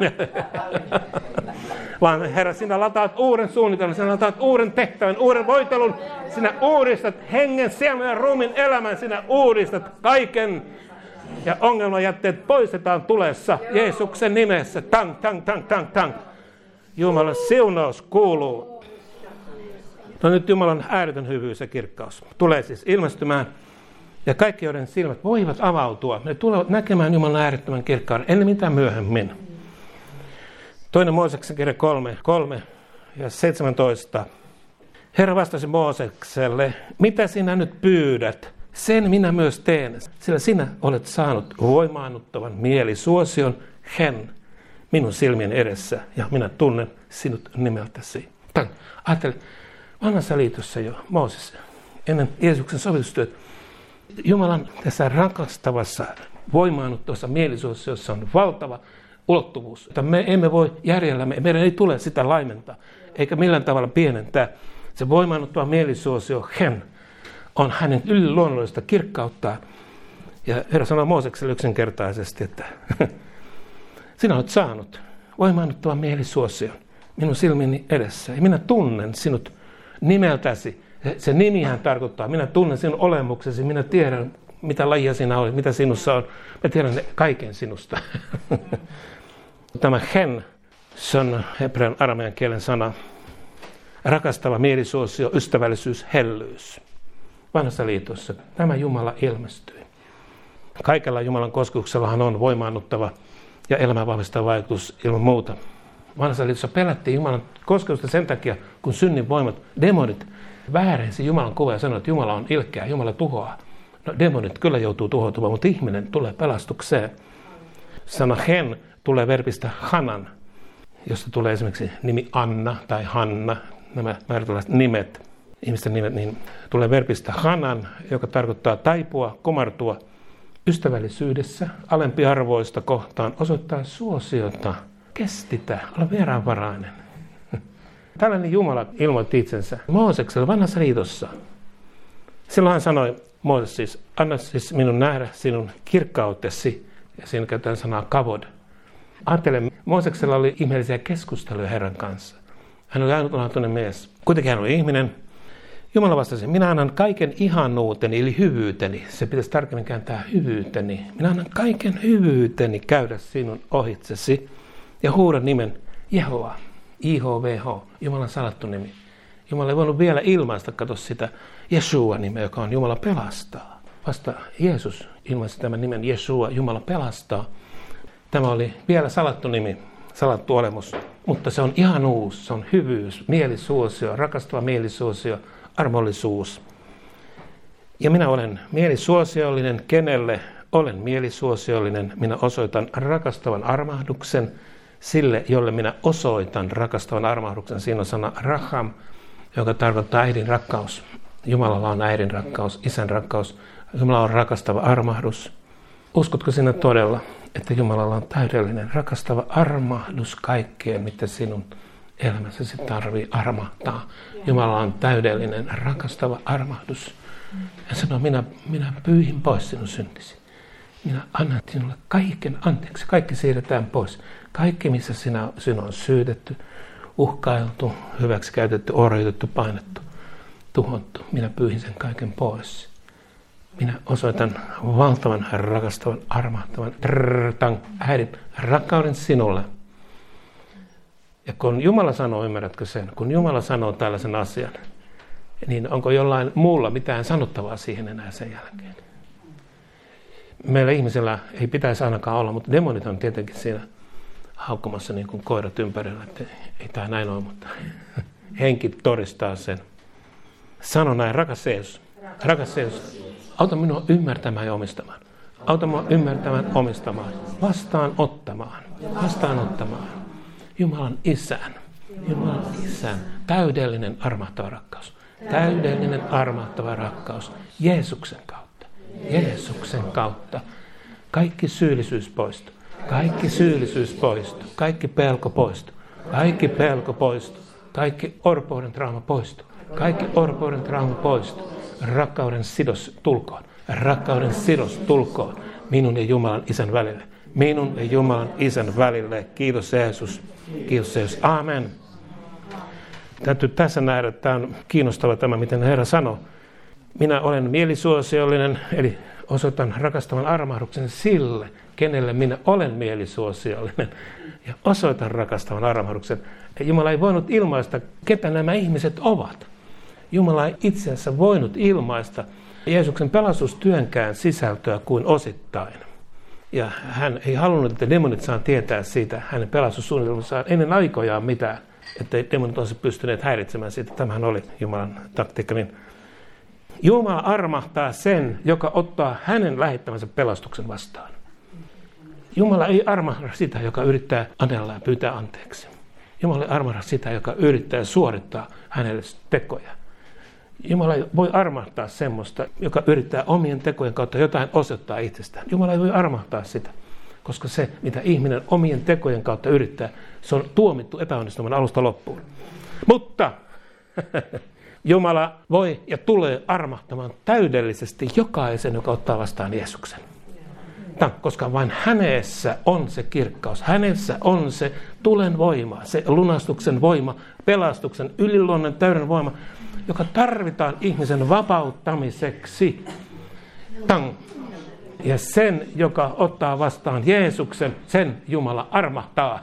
Vaan Herra, sinä lataat uuden suunnitelman, sinä lataat uuden tehtävän, uuden voitelun, sinä uudistat hengen, sielun ja ruumin elämän, sinä uudistat kaiken. Ja ongelmajätteet poistetaan tulessa Jeesuksen nimessä. Tang, tang, tang, tang, tang. Jumalan siunaus kuuluu. No nyt Jumalan ääretön hyvyys ja kirkkaus tulee siis ilmestymään. Ja kaikki, joiden silmät voivat avautua, ne tulevat näkemään Jumalan äärettömän kirkkauden ennen mitään myöhemmin. Toinen Mooseksen kirja kolme, kolme ja seitsemäntoista. Herra vastasi Moosekselle, mitä sinä nyt pyydät? Sen minä myös teen, sillä sinä olet saanut voimaannuttavan mielisuosion hen minun silmien edessä, ja minä tunnen sinut nimeltäsi. Ajattele, vanhassa liitossa jo Mooses, ennen Jeesuksen sovitustyötä, Jumalan tässä rakastavassa, voimaannuttavassa mielisuosiossa on valtava ulottuvuus, jota me emme voi järjellämme, meidän ei tule sitä laimentaa, eikä millään tavalla pienentää. Se voimaannuttava mielisuosio, hen, on hänen yliluonnollista kirkkauttaan. Ja Herra sanoo Moosekselle yksinkertaisesti, että sinä olet saanut voimaannuttavan mielisuosion minun silmieni edessä. Ja minä tunnen sinut nimeltäsi. Se nimihän tarkoittaa, minä tunnen sinun olemuksesi, minä tiedän, mitä lajia sinä olet, mitä sinussa on. Mä tiedän kaiken sinusta. Tämä hen, se on hebrean aramean kielen sana. Rakastava mielisuosio, ystävällisyys, hellyys. Vanhassa liitossa tämä Jumala ilmestyi. Kaikella Jumalan kosketuksellahan on voimaannuttava ja elämää vahvistava vaikutus ilman muuta. Vanhassa liitossa pelättiin Jumalan kosketusta sen takia, kun synnin voimat, demonit, väärensi Jumalan kuvaa ja sanoi, että Jumala on ilkeä, Jumala tuhoaa. No demonit kyllä joutuu tuhoutumaan, mutta ihminen tulee pelastukseen. Sana hen tulee verbistä hanan, josta tulee esimerkiksi nimi Anna tai Hanna, nämä määrätylaiset nimet, ihmisten nimet, niin tulee verbistä hanan, joka tarkoittaa taipua, kumartua, ystävällisyydessä, alempiarvoista kohtaan, osoittaa suosiota, kestitä, olla vieraanvarainen. Tällainen Jumala ilmoitti itsensä Moosekselle vanhassa liitossa. Silloin hän sanoi, Mooses siis, anna siis minun nähdä sinun kirkkautesi, ja siinä käytetään sanaa kavod. Ajattelen, Mooseksella oli ihmeellisiä keskusteluja Herran kanssa. Hän oli ainutlaatuinen mies. Kuitenkin hän oli ihminen. Jumala vastasi, minä annan kaiken ihanuuteni, eli hyvyyteni. Se pitäisi tarkemmin kääntää hyvyyteni. Minä annan kaiken hyvyyteni käydä sinun ohitsesi ja huudan nimen Jehova, I H V H, Jumalan salattu nimi. Jumala ei voinut vielä ilmaista, katso sitä Jeshua-nimeä, joka on Jumala pelastaa. Vasta Jeesus ilmaisi tämän nimen Jeshua, Jumala pelastaa. Tämä oli vielä salattu nimi, salattu olemus, mutta se on ihanuus, se on hyvyys, mielisuosio, rakastava mielisuosio, armollisuus. Ja minä olen mielisuosiollinen, kenelle olen mielisuosiollinen, minä osoitan rakastavan armahduksen sille, jolle minä osoitan rakastavan armahduksen. Siinä on sana raham, joka tarkoittaa äidin rakkaus. Jumalalla on äidin rakkaus, isän rakkaus. Jumalalla on rakastava armahdus. Uskotko sinä todella, että Jumalalla on täydellinen rakastava armahdus kaikkeen, mitä sinun elämässäsi tarvii armahtaa? Jumalalla on täydellinen rakastava armahdus. Ja sanoo, minä, minä pyyhin pois sinun syntisi. Minä annan sinulle kaiken anteeksi. Kaikki siirretään pois. Kaikki, missä sinä, sinua on syytetty, uhkailtu, hyväksikäytetty, orjutettu, painettu, tuhottu. Minä pyyhin sen kaiken pois. Minä osoitan valtavan, rakastavan, armahtavan, trrrtan, äidin rakkauden sinulle. Ja kun Jumala sanoo, ymmärrätkö sen, kun Jumala sanoo tällaisen asian, niin onko jollain muulla mitään sanottavaa siihen enää sen jälkeen? Meillä ihmisellä ei pitäisi ainakaan olla, mutta demonit on tietenkin siinä haukkumassa niin kuin koirat ympärillä, että ei tämä näin ole, mutta henki todistaa sen. Sano näin, rakas Jeesus, rakas Jeesus, auta minua ymmärtämään ja omistamaan. Auta minua ymmärtämään, omistamaan, vastaan ottamaan, vastaan ottamaan. Jumalan isän, Jumalan isän, täydellinen armahtava rakkaus, täydellinen armahtava rakkaus Jeesuksen kautta, Jeesuksen kautta. Kaikki syyllisyys poistuu, kaikki syyllisyys poistuu, kaikki pelko poistuu, kaikki pelko poistuu, kaikki orpouden trauma poistuu, kaikki orpouden trauma poistuu. Rakkauden sidos tulkoon, rakkauden sidos tulkoon minun ja Jumalan isän välille. Minun ja Jumalan isän välille. Kiitos Jeesus. Kiitos Jeesus. Amen. Täytyy tässä nähdä, että tämä on kiinnostava tämä, miten Herra sanoo. Minä olen mielisuosiollinen, eli osoitan rakastavan armahduksen sille, kenelle minä olen mielisuosiollinen. Ja osoitan rakastavan armahduksen. Jumala ei voinut ilmaista, ketä nämä ihmiset ovat. Jumala ei itse asiassa voinut ilmaista Jeesuksen pelastustyönkään sisältöä kuin osittain. Ja hän ei halunnut, että demonit saa tietää siitä hänen pelastussuunnitelmassaan ennen aikojaan mitään, että demonit olisi pystyneet häiritsemään siitä. Tämähän oli Jumalan taktiikka. Niin Jumala armahtaa sen, joka ottaa hänen lähettämänsä pelastuksen vastaan. Jumala ei armahda sitä, joka yrittää anella ja pyytää anteeksi. Jumala ei armahda sitä, joka yrittää suorittaa hänelle tekoja. Jumala ei voi armahtaa semmoista, joka yrittää omien tekojen kautta jotain osoittaa itsestään. Jumala ei voi armahtaa sitä, koska se, mitä ihminen omien tekojen kautta yrittää, se on tuomittu epäonnistumaan alusta loppuun. Mutta Jumala voi ja tulee armahtamaan täydellisesti jokaisen, joka ottaa vastaan Jeesuksen. Koska vain hänessä on se kirkkaus, hänessä on se tulen voima, se lunastuksen voima, pelastuksen yliluonnon täyden voima, joka tarvitaan ihmisen vapauttamiseksi. Tang. Ja sen, joka ottaa vastaan Jeesuksen, sen Jumala armahtaa.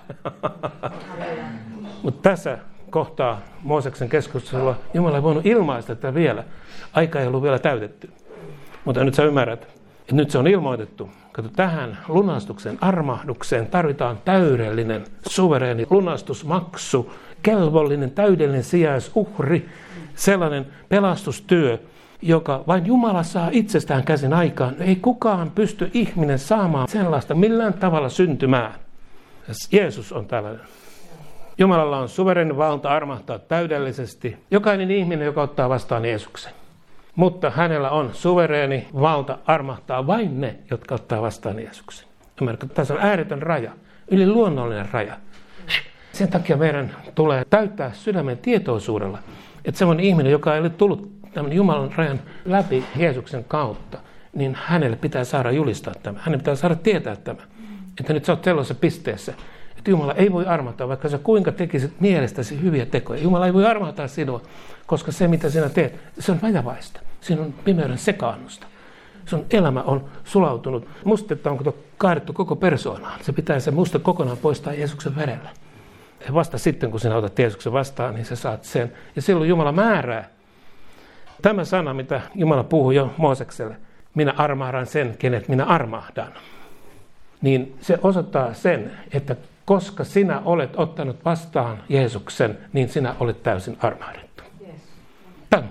Mutta tässä kohtaa Mooseksen keskustelua Jumala ei voinut ilmaista tätä vielä. Aika ei ollut vielä täytetty. Mutta nyt sä ymmärrät, että nyt se on ilmoitettu. Kato, tähän lunastuksen armahdukseen tarvitaan täydellinen, suvereeni lunastusmaksu, kelvollinen, täydellinen sijaisuhri, sellainen pelastustyö, joka vain Jumala saa itsestään käsin aikaan. Ei kukaan pysty ihminen saamaan sellaista millään tavalla syntymään. Jeesus on tällainen. Jumalalla on suvereeni valta armahtaa täydellisesti jokainen ihminen, joka ottaa vastaan Jeesuksen. Mutta hänellä on suvereeni valta armahtaa vain ne, jotka ottaa vastaan Jeesuksen. Ymmärrätkö? Tässä on ääretön raja, yli luonnollinen raja. Sen takia meidän tulee täyttää sydämen tietoisuudella, että semmoinen ihminen, joka ei ole tullut tämän Jumalan rajan läpi Jeesuksen kautta, niin hänelle pitää saada julistaa tämä. Hänen pitää saada tietää tämä. Että nyt sä oot sellaisessa pisteessä, että Jumala ei voi armahtaa, vaikka sä kuinka tekisit mielestäsi hyviä tekoja. Jumala ei voi armahtaa sinua, koska se mitä sinä teet, se on vajavaista. Siinä on pimeyden sekaannusta. Sun elämä on sulautunut. Mustetta on kaadettu koko persoonaan. Se pitää se musta kokonaan poistaa Jeesuksen verellä. Ja vasta sitten, kun sinä otat Jeesuksen vastaan, niin sä saat sen. Ja silloin Jumala määrää. Tämä sana, mitä Jumala puhui jo Moosekselle, minä armahdan sen, kenet minä armahdan. Niin se osoittaa sen, että koska sinä olet ottanut vastaan Jeesuksen, niin sinä olet täysin armahdettu. Tang.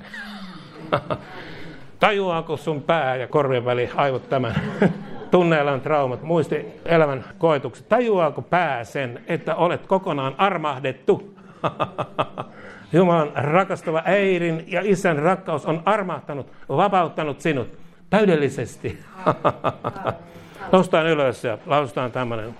Tajuaako sun pää ja korvien väli aivot tämän? Tunne-elämän traumat, muisti-elämän koetukset. Tajuaako pää sen, että olet kokonaan armahdettu? Jumalan rakastava äidin ja isän rakkaus on armahtanut, vapauttanut sinut täydellisesti. Noustaan ylös ja lausutaan tämmöinen.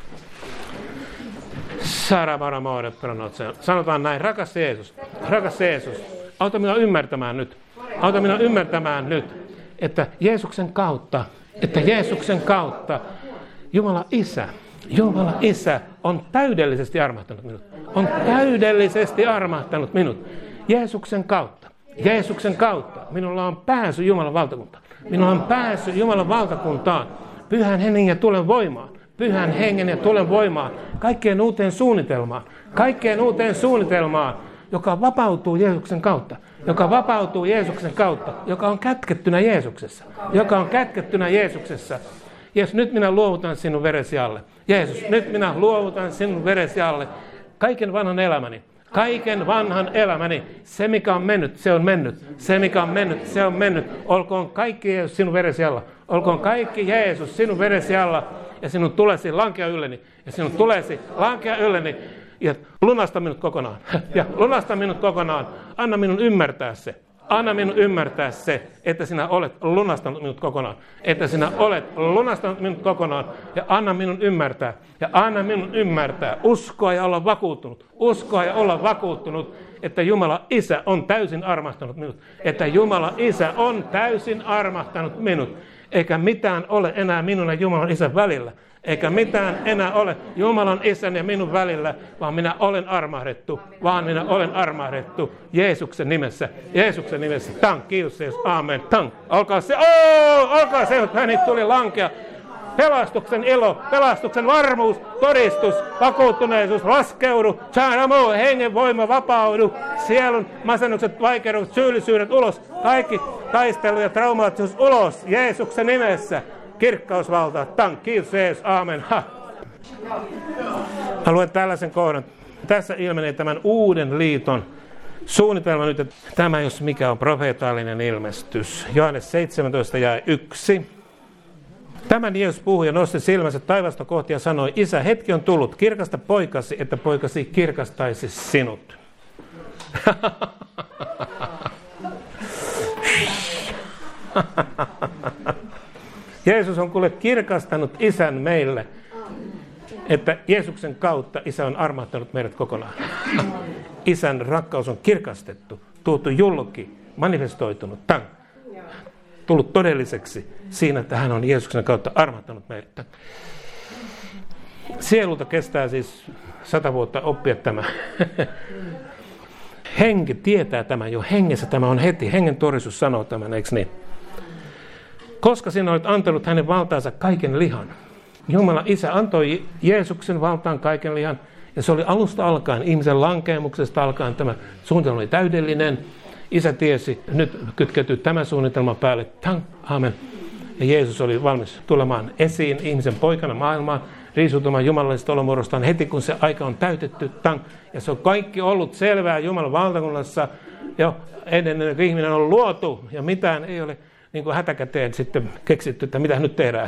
Sanotaan näin, rakas Jeesus, rakas Jeesus, auta minua ymmärtämään nyt, auta minua ymmärtämään nyt, että Jeesuksen kautta, että Jeesuksen kautta Jumala Isä, Jumala Isä on täydellisesti armahtanut minut, on täydellisesti armahtanut minut Jeesuksen kautta, Jeesuksen kautta. Minulla on pääsy Jumalan valtakuntaan, minulla on pääsy Jumalan valtakuntaan, pyhän hengen ja tulen voimaan. Pyhän hengen ja tulen voimaan, kaikkeen uuteen suunnitelmaan, kaikkeen uuteen suunnitelmaan, joka vapautuu Jeesuksen kautta, joka vapautuu Jeesuksen kautta, joka on kätkettynä Jeesuksessa, joka on kätkettynä Jeesuksessa. Jeesus, nyt minä luovutan sinun veresi alle. Jeesus, nyt minä luovutan sinun veresi alle kaiken vanhan elämäni. Kaiken vanhan elämäni, se mikä on mennyt, se on mennyt. Se mikä on mennyt, se on mennyt. Olkoon kaikki Jeesus sinun veresi alla. Olkoon kaikki Jeesus sinun veresi alla. Ja sinun tulesi lankea ylleni. Ja sinun tulesi lankea ylleni. Ja lunasta minut kokonaan. Ja lunasta minut kokonaan. Anna minun ymmärtää se. Anna minun ymmärtää se, että sinä olet lunastanut minut kokonaan. Että sinä olet lunastanut minut kokonaan. Ja anna minun ymmärtää. Ja anna minun ymmärtää. Uskoa ja olla vakuuttunut. Uskoa ja olla vakuuttunut, että Jumala Isä on täysin armahtanut minut. Että Jumala Isä on täysin armahtanut minut. Eikä mitään ole enää minun ja Jumalan Isän välillä. Eikä mitään enää ole Jumalan Isän ja minun välillä, vaan minä olen armahdettu, vaan minä olen armahdettu Jeesuksen nimessä. Jeesuksen nimessä. Tang, kiitos Jeesus, aamen. Tang, olkaa se, oh, olkaa se, että hänet tuli lankea. Pelastuksen ilo, pelastuksen varmuus, todistus, vakuuttuneisuus, laskeudu, charamo, hengen voima, vapaudu, sielun masennukset, vaikeudet, syyllisyydet ulos, kaikki taistelu ja traumaattisuus ulos Jeesuksen nimessä. Kirkkausvalta, tang, kiitos Jeesus, aamen. Ha. Mä luen tällaisen kohdan. Tässä ilmenee tämän uuden liiton Suunnitelma nyt, että tämä jos mikä on profeetallinen ilmestys. Johannes seitsemäntoista jae yksi. Tämän Jeesus puhui ja nosti silmänsä taivasta kohti ja sanoi, Isä, hetki on tullut, kirkasta poikasi, että poikasi kirkastaisi sinut. Jeesus on kuule kirkastanut Isän meille, että Jeesuksen kautta Isä on armahtanut meidät kokonaan. Isän rakkaus on kirkastettu, tuotu julki, manifestoitunut, tämän, tullut todelliseksi siinä, että hän on Jeesuksen kautta armahtanut meidät. Sielulta kestää siis sata vuotta oppia tämä. Henki tietää tämän jo, hengessä tämä on heti. Hengen todistus sanoo tämän, eikö niin? Koska sinä olet antanut hänen valtaansa kaiken lihan. Jumala Isä antoi Jeesuksen valtaan kaiken lihan, ja se oli alusta alkaen, ihmisen lankeemuksesta alkaen tämä suunnitelma oli täydellinen. Isä tiesi, nyt kytkeytyy tämä suunnitelma päälle, tang, amen. Ja Jeesus oli valmis tulemaan esiin ihmisen poikana maailmaan, riisutumaan jumalallisesta olomuodostaan heti, kun se aika on täytetty, tang. Ja se on kaikki ollut selvää Jumalan valtakunnassa jo ennen kuin ihminen on luotu, ja mitään ei ole niin kuin hätäkäteen sitten keksitty, että mitä nyt tehdään.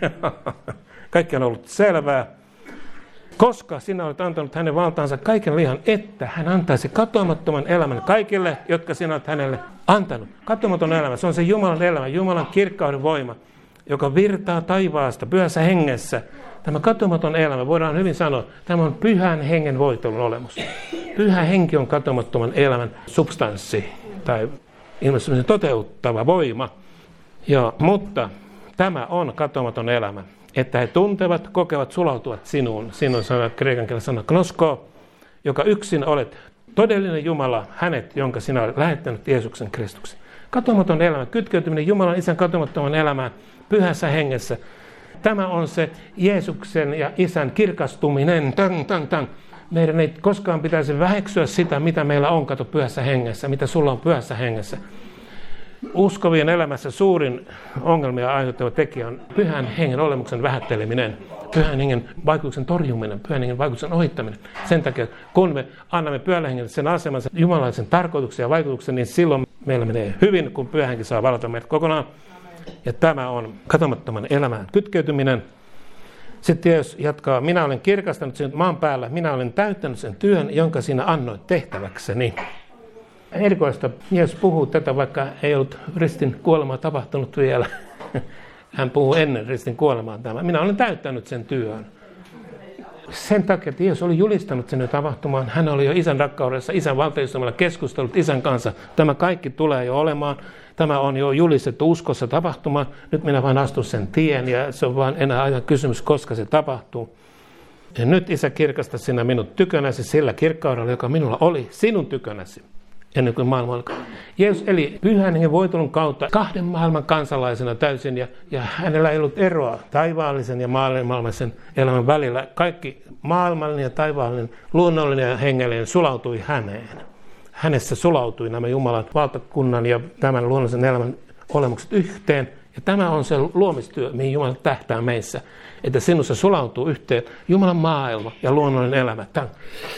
Kaikki on ollut selvää. Koska sinä olet antanut hänen valtaansa kaiken lihan, että hän antaisi katoamattoman elämän kaikille, jotka sinä olet hänelle antanut. Katoamaton elämä, se on se Jumalan elämä, Jumalan kirkkauden voima, joka virtaa taivaasta pyhässä hengessä. Tämä katoamaton elämä, voidaan hyvin sanoa, tämä on pyhän hengen voitelun olemus. Pyhä henki on katoamattoman elämän substanssi tai ilmeisesti toteuttava voima. Joo, mutta tämä on katoamaton elämä. Että he tuntevat, kokevat, sulautuvat sinuun. Sinun sana, kreikan kielellä sana knosko, joka yksin olet todellinen Jumala, hänet, jonka sinä olet lähettänyt Jeesuksen Kristuksen. Katoamaton elämä, kytkeytyminen Jumalan Isän katoamattoman elämään pyhässä hengessä. Tämä on se Jeesuksen ja Isän kirkastuminen. Tang, tang, tang. Meidän ei koskaan pitäisi väheksyä sitä, mitä meillä on, kato, pyhässä hengessä, mitä sulla on pyhässä hengessä. Uskovien elämässä suurin ongelmia aiheuttava tekijä on pyhän hengen olemuksen vähätteleminen, pyhän hengen vaikutuksen torjuminen, pyhän hengen vaikutuksen ohittaminen. Sen takia, kun me annamme pyhälle hengelle sen asemansa jumalaisen tarkoituksen ja vaikutuksen, niin silloin meillä menee hyvin, kun pyhä henki saa valata meidät kokonaan. Ja tämä on katoamattoman elämään kytkeytyminen. Sitten Jeesus jatkaa, minä olen kirkastanut sinut maan päällä, minä olen täyttänyt sen työn, jonka sinä annoit tehtäväkseni. Erikoista, Jeesus puhuu tätä, vaikka ei ollut ristin kuolemaa tapahtunut vielä. Hän puhuu ennen ristin kuolemaa tämä. Minä olen täyttänyt sen työn. Sen takia, että Jeesus oli julistanut sen tapahtumaan. Hän oli jo Isän rakkaudessa, Isän valtaistumalla keskustellut Isän kanssa. Tämä kaikki tulee jo olemaan. Tämä on jo julistettu uskossa tapahtumaan. Nyt minä vain astun sen tien ja se on vain enää aina kysymys, koska se tapahtuu. Ja nyt Isä, kirkasta sinä minut tykönäsi sillä kirkkaudella, joka minulla oli sinun tykönäsi. Ennen kuin maailma alkoi. Jeesus eli pyhän hengen voitelun kautta kahden maailman kansalaisena täysin, ja, ja hänellä ei ollut eroa taivaallisen ja maailmallisen elämän välillä. Kaikki maailmallinen ja taivaallinen, luonnollinen ja hengellinen sulautui häneen. Hänessä sulautui nämä Jumalan valtakunnan ja tämän luonnollisen elämän olemukset yhteen. Ja tämä on se luomistyö, mihin Jumala tähtää meissä. Että sinussa sulautuu yhteen Jumalan maailma ja luonnollinen elämä. Tämä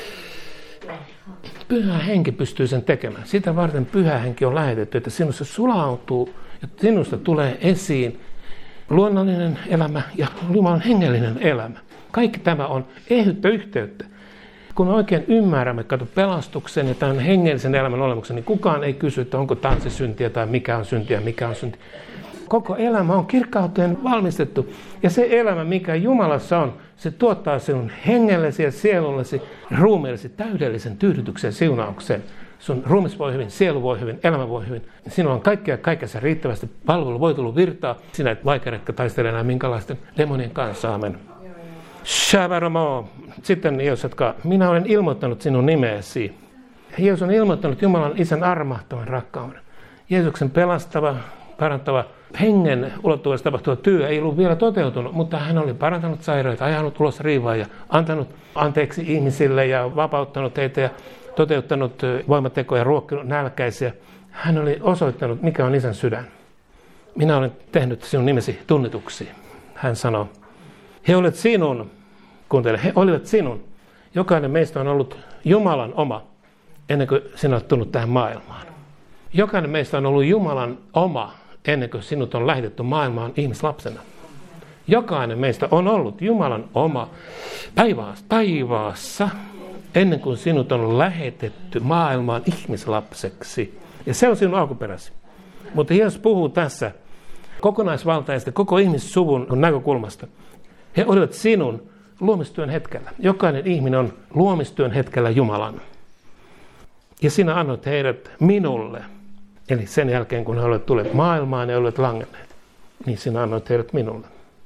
Pyhä henki pystyy sen tekemään. Sitä varten pyhä henki on lähetetty, että sinusta sulautuu ja sinusta tulee esiin luonnollinen elämä ja Jumalan hengellinen elämä. Kaikki tämä on ehyttä yhteyttä. Kun me oikein ymmärrämme, kato, pelastuksen ja tämän hengellisen elämän olemuksen, niin kukaan ei kysy, että onko tanssisyntiä tai mikä on syntiä, mikä on syntiä. Koko elämä on kirkkauteen valmistettu. Ja se elämä, mikä Jumalassa on, se tuottaa sinun hengellesi ja sielullesi, ruumiillesi täydellisen tyydytyksen ja siunaukseen. Sun ruumis voi hyvin, sielu voi hyvin, elämä voi hyvin. Sinulla on kaikkea kaikessa riittävästi palvelu, voi tulla virtaa. Sinä et vaikeudetkaan taistele enää minkälaisten demonien kanssa. Amen. Shabaramo. Sitten Jeesus jatkaa, minä olen ilmoittanut sinun nimeesi. Jeesus on ilmoittanut Jumalan Isän armahtavan rakkauden. Jeesuksen pelastava, parantava, hengen ulottuvuudessa tapahtuva työ ei ollut vielä toteutunut, mutta hän oli parantanut sairaita, ajanut ulos riivaa ja antanut anteeksi ihmisille ja vapauttanut heitä ja toteuttanut voimatekoja, ruokkinut nälkäisiä. Hän oli osoittanut, mikä on Isän sydän. Minä olen tehnyt sinun nimesi tunnetuksi. Hän sanoi, he olivat sinun, kuuntele, he olivat sinun. Jokainen meistä on ollut Jumalan oma. ennen kuin sinä olet tullut tähän maailmaan. Jokainen meistä on ollut Jumalan oma ennen kuin sinut on lähetetty maailmaan ihmislapsena. Jokainen meistä on ollut Jumalan oma taivaassa, taivaassa ennen kuin sinut on lähetetty maailmaan ihmislapseksi. Ja se on sinun alkuperäsi. Mutta Jeesus puhuu tässä kokonaisvaltaisesti koko ihmissuvun näkökulmasta. He olivat sinun luomistyön hetkellä. Jokainen ihminen on luomistyön hetkellä Jumalan. Ja sinä annoit heidät minulle. Eli sen jälkeen, kun he olivat tulleet maailmaan ja olivat langenneet, niin sinä annoit heidät minulle.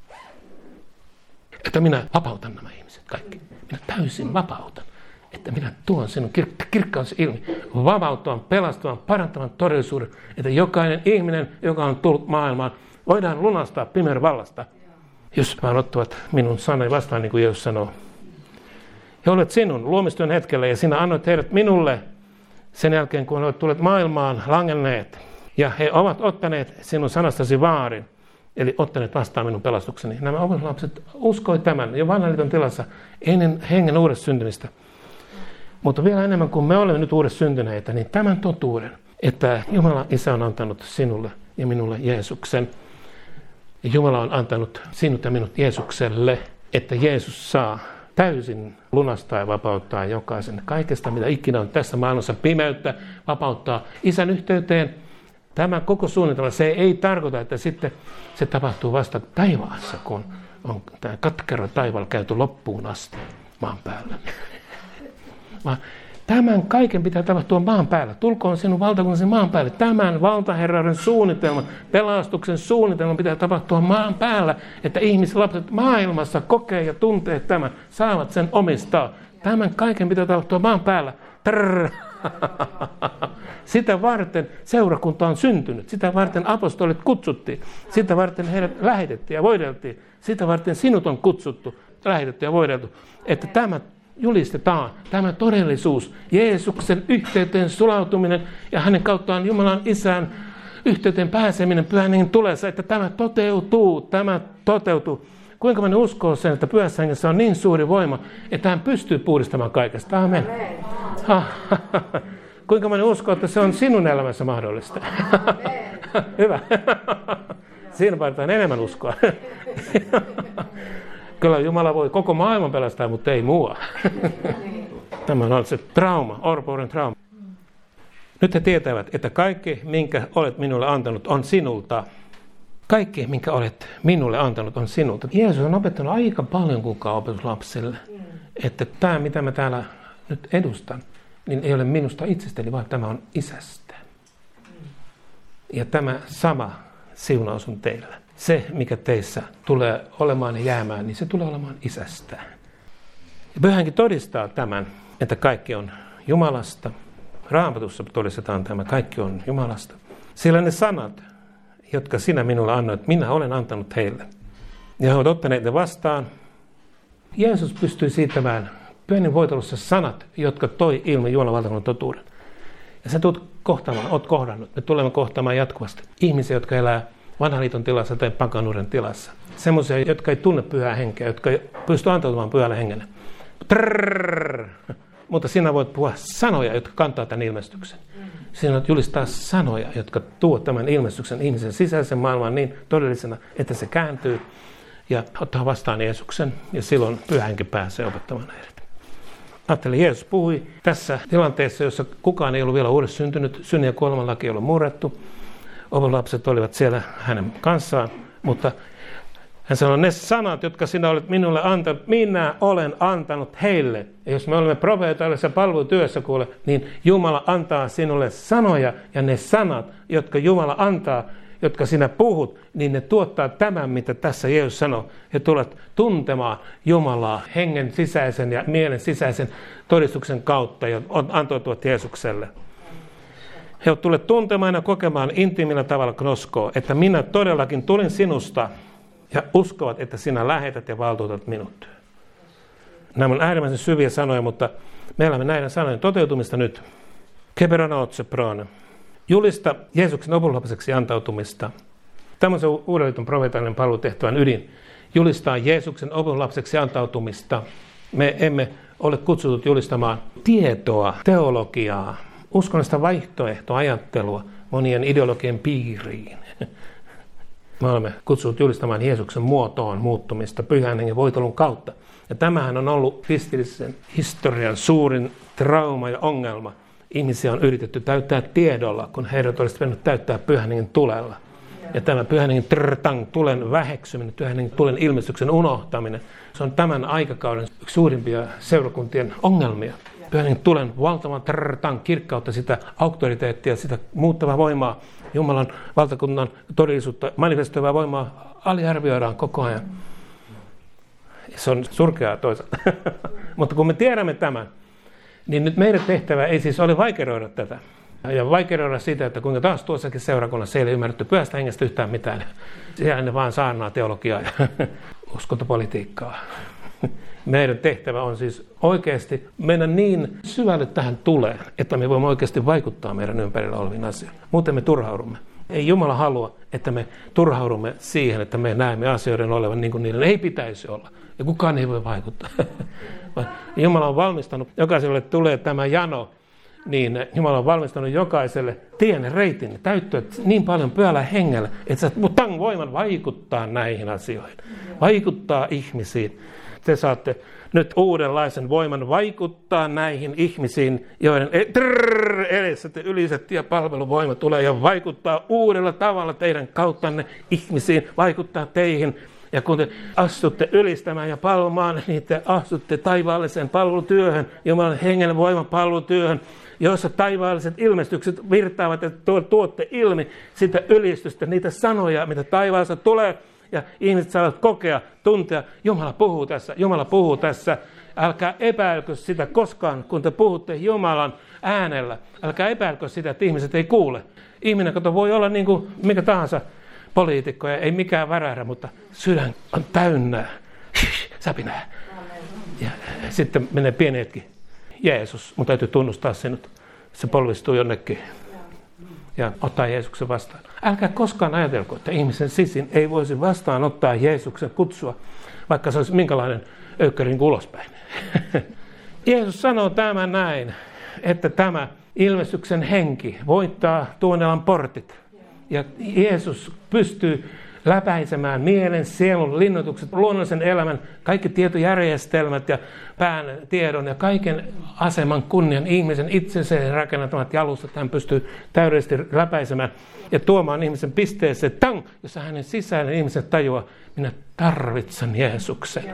Että minä vapautan nämä ihmiset kaikki. Minä täysin vapautan. Että minä tuon sinun kir- kirkkaus ilmi. Vapauttavan, pelastavan, parantavan todellisuuden. Että jokainen ihminen, joka on tullut maailmaan, voidaan lunastaa pimeän vallasta. Jos vaan ottavat minun sanani vastaan, niin kuin Jeesus sanoo. He olivat sinun luomistyön hetkellä ja sinä annoit heidät minulle sen jälkeen, kun he olivat tulleet maailmaan langenneet. Ja he ovat ottaneet sinun sanastasi vaarin. Eli ottaneet vastaan minun pelastukseni. Nämä opetuslapset uskoi tämän jo vanhan liiton tilassa ennen hengen uudesta syntymistä. Mutta vielä enemmän kuin me olemme nyt uudessa syntyneitä, niin tämän totuuden, että Jumala Isä on antanut sinulle ja minulle Jeesuksen. Ja Jumala on antanut sinut ja minut Jeesukselle, että Jeesus saa täysin lunastaa ja vapauttaa jokaisen kaikesta, mitä ikinä on tässä maailmassa pimeyttä, vapauttaa Isän yhteyteen. Tämä koko suunnitelma, se ei tarkoita, että sitten se tapahtuu vasta taivaassa, kun on tämä katkera taivaalla käyty loppuun asti maan päällä. Vaan tämän kaiken pitää tapahtua maan päällä. Tulkoon sinun valtakunnasi maan päälle. Tämän valtaherrauden suunnitelman, pelastuksen suunnitelman pitää tapahtua maan päällä, että ihmislapset maailmassa kokee ja tuntee tämän, saavat sen omistaa. Tämän kaiken pitää tapahtua maan päällä. Trrr. Sitä varten seurakunta on syntynyt. Sitä varten apostolit kutsuttiin. Sitä varten heidät lähetettiin ja voideltiin. Sitä varten sinut on kutsuttu, lähetetty ja voideltu. Että tämä julistetaan, tämä todellisuus, Jeesuksen yhteyteen sulautuminen ja hänen kauttaan Jumalan Isän yhteyteen pääseminen Pyhän Hengen tulessa, että tämä toteutuu, tämä toteutuu. Kuinka moni uskoo sen, että Pyhässä Hengessä on niin suuri voima, että hän pystyy puhdistamaan kaikesta. Amen. Amen. Kuinka moni uskoo, että se on sinun elämässä mahdollista? Hyvä. Siinä vaaditaan enemmän uskoa. Kyllä Jumala voi koko maailman pelastaa, mutta ei mua. Tämä on se trauma, orpouden trauma. Nyt he tietävät, että kaikki, minkä olet minulle antanut, on sinulta. Kaikki, minkä olet minulle antanut, on sinulta. Jeesus on opettanut aika paljon kukaan opetuslapsille, että tämä, mitä mä täällä nyt edustan, niin ei ole minusta itsestäni, vaan tämä on Isästä. Ja tämä sama siunaus on teillä. Se, mikä teissä tulee olemaan ja jäämään, niin se tulee olemaan Isästä. Ja Pyhänkin todistaa tämän, että kaikki on Jumalasta. Raamatussa todistetaan tämä, kaikki on Jumalasta. Sillä ne sanat, jotka sinä minulle annoit, minä olen antanut heille. Ja he ovat ottaneet ne vastaan. Jeesus pystyi siitämään Pyhän voitelussa sanat, jotka toi ilmi Jumalan valtakunnan totuuden. Ja sä tulet kohtaamaan, oot kohdannut. Me tulemme kohtaamaan jatkuvasti ihmisiä, jotka elää vanhan liiton tilassa tai pakanuuden tilassa. Semmoisia, jotka ei tunne Pyhää Henkeä, jotka ei pysty antautumaan Pyhälle Hengelle. Trrrr. Mutta sinä voit puhua sanoja, jotka kantaa tämän ilmestyksen. Sinä voit julistaa sanoja, jotka tuovat tämän ilmestyksen ihmisen sisäisen maailman niin todellisena, että se kääntyy ja ottaa vastaan Jeesuksen. Ja silloin Pyhä Henki pääsee opettamaan heidät. Ajattelin, Jeesus puhui tässä tilanteessa, jossa kukaan ei ollut vielä uudessa syntynyt. Synnin ja kuoleman laki ei ollut murrettu. Ovelapset olivat siellä hänen kanssaan, mutta hän sanoi, ne sanat, jotka sinä olet minulle antanut, minä olen antanut heille. Ja jos me olemme profeetallisessa palvelutyössä, kuule, niin Jumala antaa sinulle sanoja, ja ne sanat, jotka Jumala antaa, jotka sinä puhut, niin ne tuottaa tämän, mitä tässä Jeesus sanoi. He tulevat tuntemaan Jumalaa hengen sisäisen ja mielen sisäisen todistuksen kautta, ja antautuvat Jeesukselle. He ovat tulleet tuntemaan ja kokemaan intiimillä tavalla knoskoa, että minä todellakin tulin sinusta, ja uskovat, että sinä lähetät ja valtuutat minut. Nämä on äärimmäisen syviä sanoja, mutta me elämme näiden sanojen toteutumista nyt. Keperanotse prone. Julista Jeesuksen opetuslapseksi antautumista. Tämmöisen uuden liiton profeetallinen palvelutehtävän ydin. Julistaa Jeesuksen opetuslapseksi antautumista. Me emme olet kutsutut julistamaan tietoa, teologiaa, uskonnollista vaihtoehtoajattelua monien ideologien piiriin. Me olemme kutsutut julistamaan Jeesuksen muotoon muuttumista pyhän hengen voitelun kautta. Ja tämähän on ollut kristillisen historian suurin trauma ja ongelma. Ihmisiä on yritetty täyttää tiedolla, kun heidät olisi mennyt täyttää pyhän hengen tulella. Ja tämä pyhän hengen trrtang, tulen väheksyminen, pyhän hengen tulen ilmestyksen unohtaminen, se on tämän aikakauden yksi suurimpia seurakuntien ongelmia. Pyhän hengen tulen valtavan trrtang, kirkkautta, sitä auktoriteettia, sitä muuttavaa voimaa, Jumalan valtakunnan todellisuutta, manifestoivaa voimaa aliarvioidaan koko ajan. Se on surkeaa toisaalta. Mutta kun me tiedämme tämän, niin nyt meidän tehtävä ei siis ole vaikeroida tätä. Ja vaikeroida sitä, että kuinka taas tuossakin seurakunnassa ei ole ymmärretty pyhästä hengestä yhtään mitään. Siellä ne vaan saarnaa teologiaa ja uskontopolitiikkaa. Meidän tehtävä on siis oikeasti mennä niin syvälle tähän tuleen, että me voimme oikeasti vaikuttaa meidän ympärillä oleviin asioihin. Muuten me turhaudumme. Ei Jumala halua, että me turhaudumme siihen, että me näemme asioiden olevan niin kuin niiden ei pitäisi olla. Ja kukaan ei voi vaikuttaa. Jumala on valmistanut, jokaiselle tulee tämä jano, niin Jumala on valmistanut jokaiselle tien reitin, täyttyä niin paljon pyhällä hengellä, että sä tang voiman vaikuttaa näihin asioihin, vaikuttaa ihmisiin. Te saatte nyt uudenlaisen voiman vaikuttaa näihin ihmisiin, joiden trrr, edessä te ylisette ja palveluvoima tulee ja vaikuttaa uudella tavalla teidän kauttanne ihmisiin, vaikuttaa teihin. Ja kun te astutte ylistämään ja palvomaan, niin te astutte taivaalliseen palvelutyöhön, Jumalan hengen voiman palvelutyöhön, jossa taivaalliset ilmestykset virtaavat ja tuotte ilmi sitä ylistystä, niitä sanoja, mitä taivaassa tulee. Ja ihmiset saavat kokea, tuntea, Jumala puhuu tässä, Jumala puhuu tässä. Älkää epäilkö sitä koskaan, kun te puhutte Jumalan äänellä. Älkää epäilkö sitä, että ihmiset ei kuule. Ihminen kato voi olla niin kuin mikä tahansa poliitikko ja ei mikään värähdä, mutta sydän on täynnä säpinää. Ja sitten menee pieni hetki. Jeesus, mun täytyy tunnustaa sinut. Se polvistuu jonnekin ja ottaa Jeesuksen vastaan. Älkää koskaan ajatelko, että ihmisen sisin ei voisi vastaanottaa Jeesuksen kutsua, vaikka se olisi minkälainen öykkärin ulospäin. Jeesus sanoo tämän näin, että tämä ilmestyksen henki voittaa Tuonelan portit. Ja Jeesus pystyy läpäisemään mielen, sielun, linnoitukset, luonnollisen elämän, kaikki tietojärjestelmät ja pään tiedon ja kaiken aseman kunnian ihmisen itsensä rakennattamat jalustat. Hän pystyy täydellisesti läpäisemään ja tuomaan ihmisen pisteeseen, tang, jossa hänen sisäinen ihmisen tajua, minä tarvitsen Jeesuksen.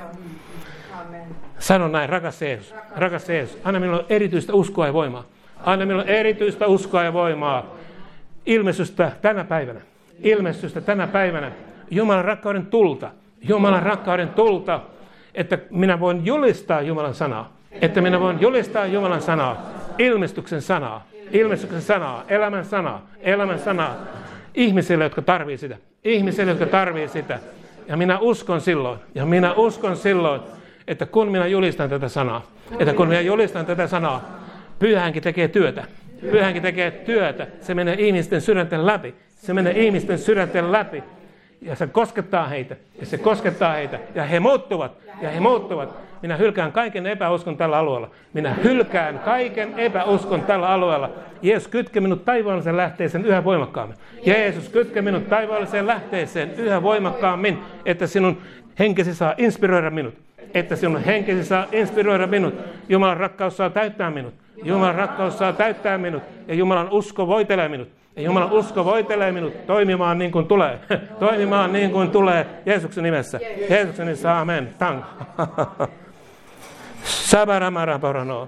Sano näin, rakas Jeesus, rakas Jeesus, anna minulle erityistä uskoa ja voimaa. Anna minulle erityistä uskoa ja voimaa. Ilmestystä tänä päivänä. Ilmestystä tänä päivänä. Jumalan rakkauden tulta. Jumalan rakkauden tulta, että minä voin julistaa Jumalan sanaa. Että minä voin julistaa Jumalan sanaa. Ilmestyksen sanaa. Ilmestyksen sanaa. Elämän sanaa. Elämän sanaa. Ihmisille, jotka tarvii sitä. Ihmisille, jotka tarvii sitä. Ja minä uskon silloin. Ja minä uskon silloin, että kun minä julistan tätä sanaa. Että kun minä julistan tätä sanaa. Pyhänkin tekee työtä. Pyhänkin tekee työtä. Se menee ihmisten sydänten läpi. Se menee ihmisten sydänten läpi. Ja se koskettaa heitä. Ja se koskettaa heitä. Ja he muuttuvat. Ja he muuttuvat. Minä hylkään kaiken epäuskon tällä alueella. Minä hylkään kaiken epäuskon tällä alueella. Jeesus, kytke minut taivaalliseen lähteeseen yhä voimakkaammin. Jeesus, kytke minut taivaalliseen lähteeseen yhä voimakkaammin, että sinun henkesi saa inspiroida minut. Että sinun henkesi saa inspiroida minut. Jumalan rakkaus saa täyttää minut. Jumalan rakkaus saa täyttää minut. Ja Jumalan usko voitelee minut. Ja Jumalan usko voitelee minut toimimaan niin kuin tulee. Toimimaan niin kuin tulee Jeesuksen nimessä. Jeesuksen nimessä, amen. Tang. Sabaramaraparano.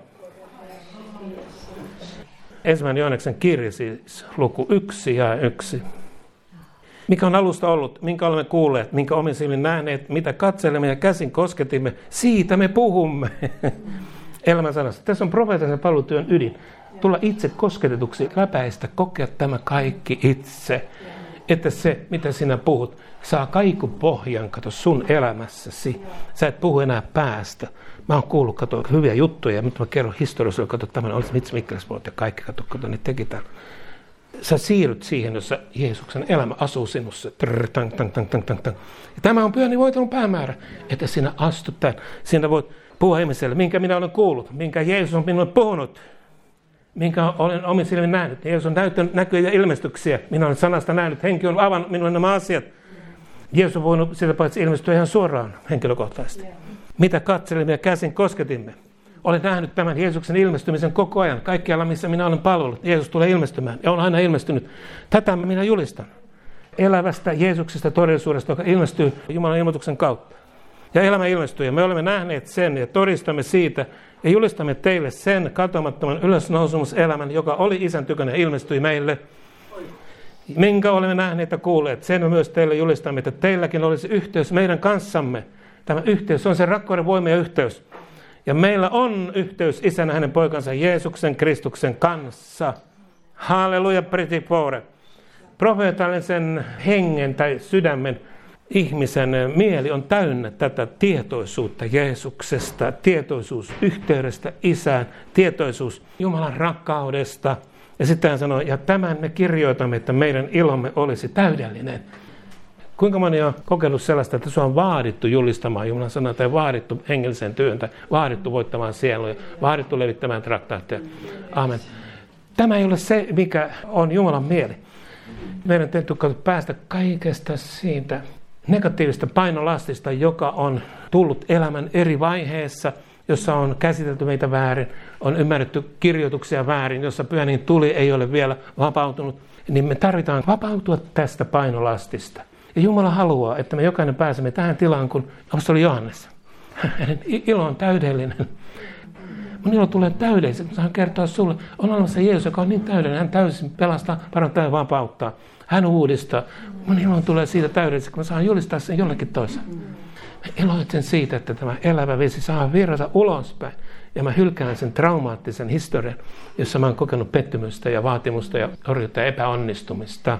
Ensimmäinen Johaneksen kirja, siis luku yksi ja yksi. Mikä on alusta ollut, minkä olemme kuulleet, minkä omin silmin nähneet, mitä katselemme ja käsin kosketimme, siitä me puhumme. Elämän sanassa. Tässä on profeetallisen palvelutyön ydin. Tulla itse kosketetuksi, läpäistä, kokea tämä kaikki itse. Että se, mitä sinä puhut, saa kaikupohjan, kato, sun elämässäsi. Sä et puhu enää päästä. Mä oon kuullut, kato, hyviä juttuja, ja nyt mä kerron historiassa, kato, tämän olisi Mits Mikkelsvoort ja kaikki, kato, kato, ne teki täällä. Sä siirryt siihen, jossa Jeesuksen elämä asuu sinussa. Trrr, tang, tang, tang, tang, tang, tang. Ja tämä on pyhän voitelun päämäärä, että sinä astut tämän. Sinä voit puhua ihmiselle, minkä minä olen kuullut, minkä Jeesus on minulle puhunut, minkä olen omin silmin nähnyt. Jeesus on näyttänyt näkyjä ja ilmestyksiä. Minä olen sanasta nähnyt. Henki on avannut minulle nämä asiat. Jeesus on voinut sitä paitsi ilmestyä ihan suoraan henkilökohtaisesti. Mitä katselimme ja käsin kosketimme. Olen nähnyt tämän Jeesuksen ilmestymisen koko ajan. Kaikkialla, missä minä olen palvellut. Jeesus tulee ilmestymään ja on aina ilmestynyt. Tätä minä julistan. Elävästä Jeesuksesta todellisuudesta, joka ilmestyy Jumalan ilmoituksen kautta. Ja elämä ilmestyy. Ja me olemme nähneet sen ja todistamme siitä ja julistamme teille sen katoamattoman ylösnousemuselämän, joka oli Isän tykönä ja ilmestyi meille. Minkä olemme nähneet ja kuulleet, sen me myös teille julistamme, että teilläkin olisi yhteys meidän kanssamme. Tämä yhteys on se rakkauden voima ja yhteys. Ja meillä on yhteys Isän ja hänen poikansa Jeesuksen Kristuksen kanssa. Halleluja, pretty pore. Profeetallisen hengen tai sydämen ihmisen mieli on täynnä tätä tietoisuutta Jeesuksesta, tietoisuus yhteydestä Isään, tietoisuus Jumalan rakkaudesta. Ja sitten hän sanoi, ja tämän me kirjoitamme, että meidän ilomme olisi täydellinen. Kuinka moni on kokenut sellaista, että sinua on vaadittu julistamaan Jumalan sanaa, tai vaadittu hengelliseen työhön, tai vaadittu voittamaan sieluja, vaadittu levittämään traktaatteja. Amen. Tämä ei ole se, mikä on Jumalan mieli. Meidän täytyy päästä kaikesta siitä negatiivista painolastista, joka on tullut elämän eri vaiheessa, jossa on käsitelty meitä väärin, on ymmärretty kirjoituksia väärin, jossa pyhä tuli ei ole vielä vapautunut, niin me tarvitaan vapautua tästä painolastista. Ja Jumala haluaa, että me jokainen pääsemme tähän tilaan kuin apostoli Johannes. Hänen ilo on täydellinen. Mun ilo tulee täydelliseksi. Mä saan kertoa sulle, on olemassa Jeesus, joka on niin täydellinen. Hän täysin pelastaa, parantaa ja vapauttaa. Hän uudistaa. Mun ilo tulee siitä täydelliseksi, kun mä saan julistaa sen jollekin toiselle. Mä iloitsen siitä, että tämä elävä vesi saa virrata ulospäin. Ja mä hylkään sen traumaattisen historian, jossa mä oon kokenut pettymystä ja vaatimusta ja orjuutta ja epäonnistumista.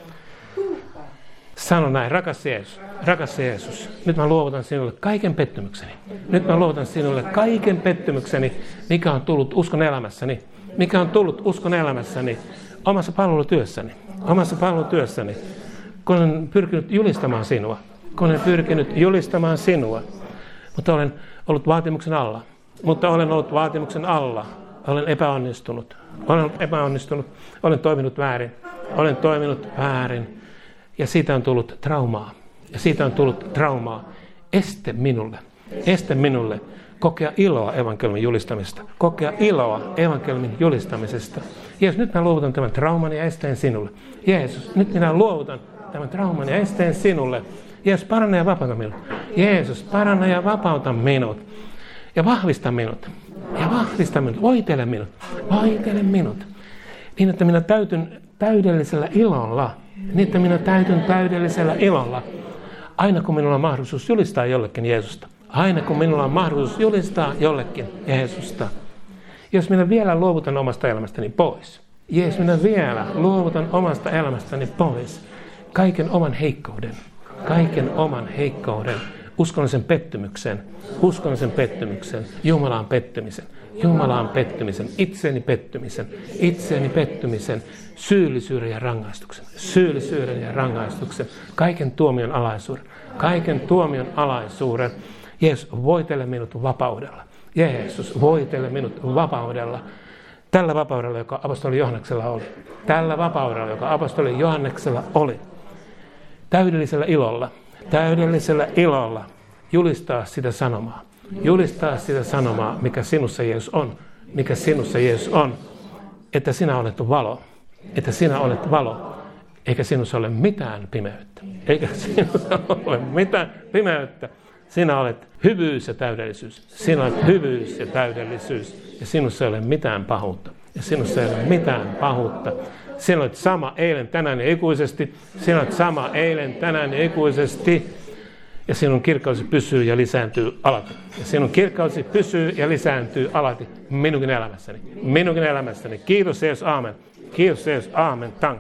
Sano näin, rakas Jeesus, rakas Jeesus, nyt mä luovutan sinulle kaiken pettymykseni. Nyt mä luovutan sinulle kaiken pettymykseni, mikä on tullut uskon elämässäni. Mikä on tullut uskon elämässäni omassa palvelutyössäni. Omassa palvelutyössäni, kun olen pyrkinyt julistamaan sinua. Kun olen pyrkinyt julistamaan sinua. Mutta olen ollut vaatimuksen alla. Mutta olen ollut vaatimuksen alla. Olen epäonnistunut. Olen epäonnistunut. Olen toiminut väärin. Olen toiminut väärin. Ja siitä on tullut traumaa. Ja siitä on tullut traumaa. Este minulle. Este minulle kokea iloa evankeliumin julistamista. Kokea iloa evankeliumin julistamisesta. Jeesus, nyt mä luovutan tämän trauman ja esteen sinulle. Jeesus, nyt minä luovutan tämän trauman ja esteen sinulle. Jeesus, paranna ja vapauta minut. Jeesus, paranna ja vapauta minut. Ja vahvista minut. Ja vahvista minut. Voitele minut. Voitele minut. Niin, että minä täytyn täydellisellä ilolla. Niin, että minä täytyn täydellisellä ilolla. Aina kun minulla on mahdollisuus julistaa jollekin Jeesusta. Aina kun minulla on mahdollisuus julistaa jollekin Jeesusta. Jos minä vielä luovutan omasta elämästäni pois. Jeesus, minä vielä luovutan omasta elämästäni pois. Kaiken oman heikkouden. Kaiken oman heikkouden. Uskonnollisen pettymyksen. Uskonnollisen pettymyksen. Jumalaan pettymisen. Jumalaan pettymisen. Itseeni pettymisen. Itseeni pettymisen. Syyllisyyden ja rangaistuksen. Syyllisyyden ja rangaistuksen. Kaiken tuomion alaisuuden. Kaiken tuomion alaisuuden. Jeesus, voitele minut vapaudella. Jeesus, voitele minut vapaudella. Tällä vapaudella, joka apostoli Johanneksella oli. Tällä vapaudella, joka apostoli Johanneksella oli. Täydellisellä ilolla. Täydellisellä ilolla. Julistaa sitä sanomaa. Julistaa sitä sanomaa, mikä sinussa Jeesus on. Mikä sinussa Jeesus on. Että sinä olet valo. Että sinä olet valo. Eikä sinussa ole mitään pimeyttä. Eikä sinussa ole mitään pimeyttä. Sinä olet hyvyys ja täydellisyys. Sinä olet hyvyys ja täydellisyys. Ja sinussa ei ole mitään pahuutta. Ja sinussa ei ole mitään pahuutta. Sinä olet sama eilen, tänään ja ikuisesti. Sinä olet sama eilen, tänään ja ikuisesti. Ja sinun kirkkautesi pysyy ja lisääntyy alati. Ja sinun kirkkautesi pysyy ja lisääntyy alati minunkin elämässäni. Minunkin elämässäni. Kiitos Jeesus, aamen. Kiitos Jeesus, aamen. Tang.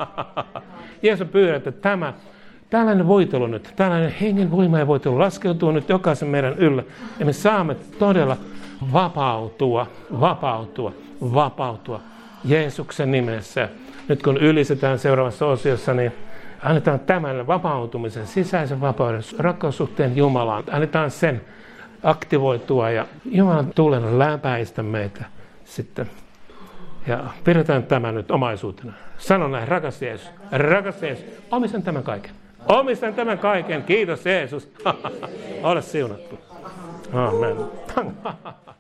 Jeesus pyydän, että tämä Tällainen voitelu nyt, tällainen hengen voima ja voitelu laskeutuu nyt jokaisen meidän yllä. Ja me saamme todella vapautua, vapautua, vapautua Jeesuksen nimessä. Nyt kun ylistetään seuraavassa osiossa, niin annetaan tämän vapautumisen, sisäisen vapauden, rakkaussuhteen Jumalaan. Annetaan sen aktivoitua ja Jumalan tuulen läpäistä meitä sitten. Ja pidetään tämä nyt omaisuutena. Sano näin, rakas Jeesus, rakas Jeesus, omistan tämän kaiken. Omistan tämän kaiken, kiitos Jeesus. Ole siunattu. Amen.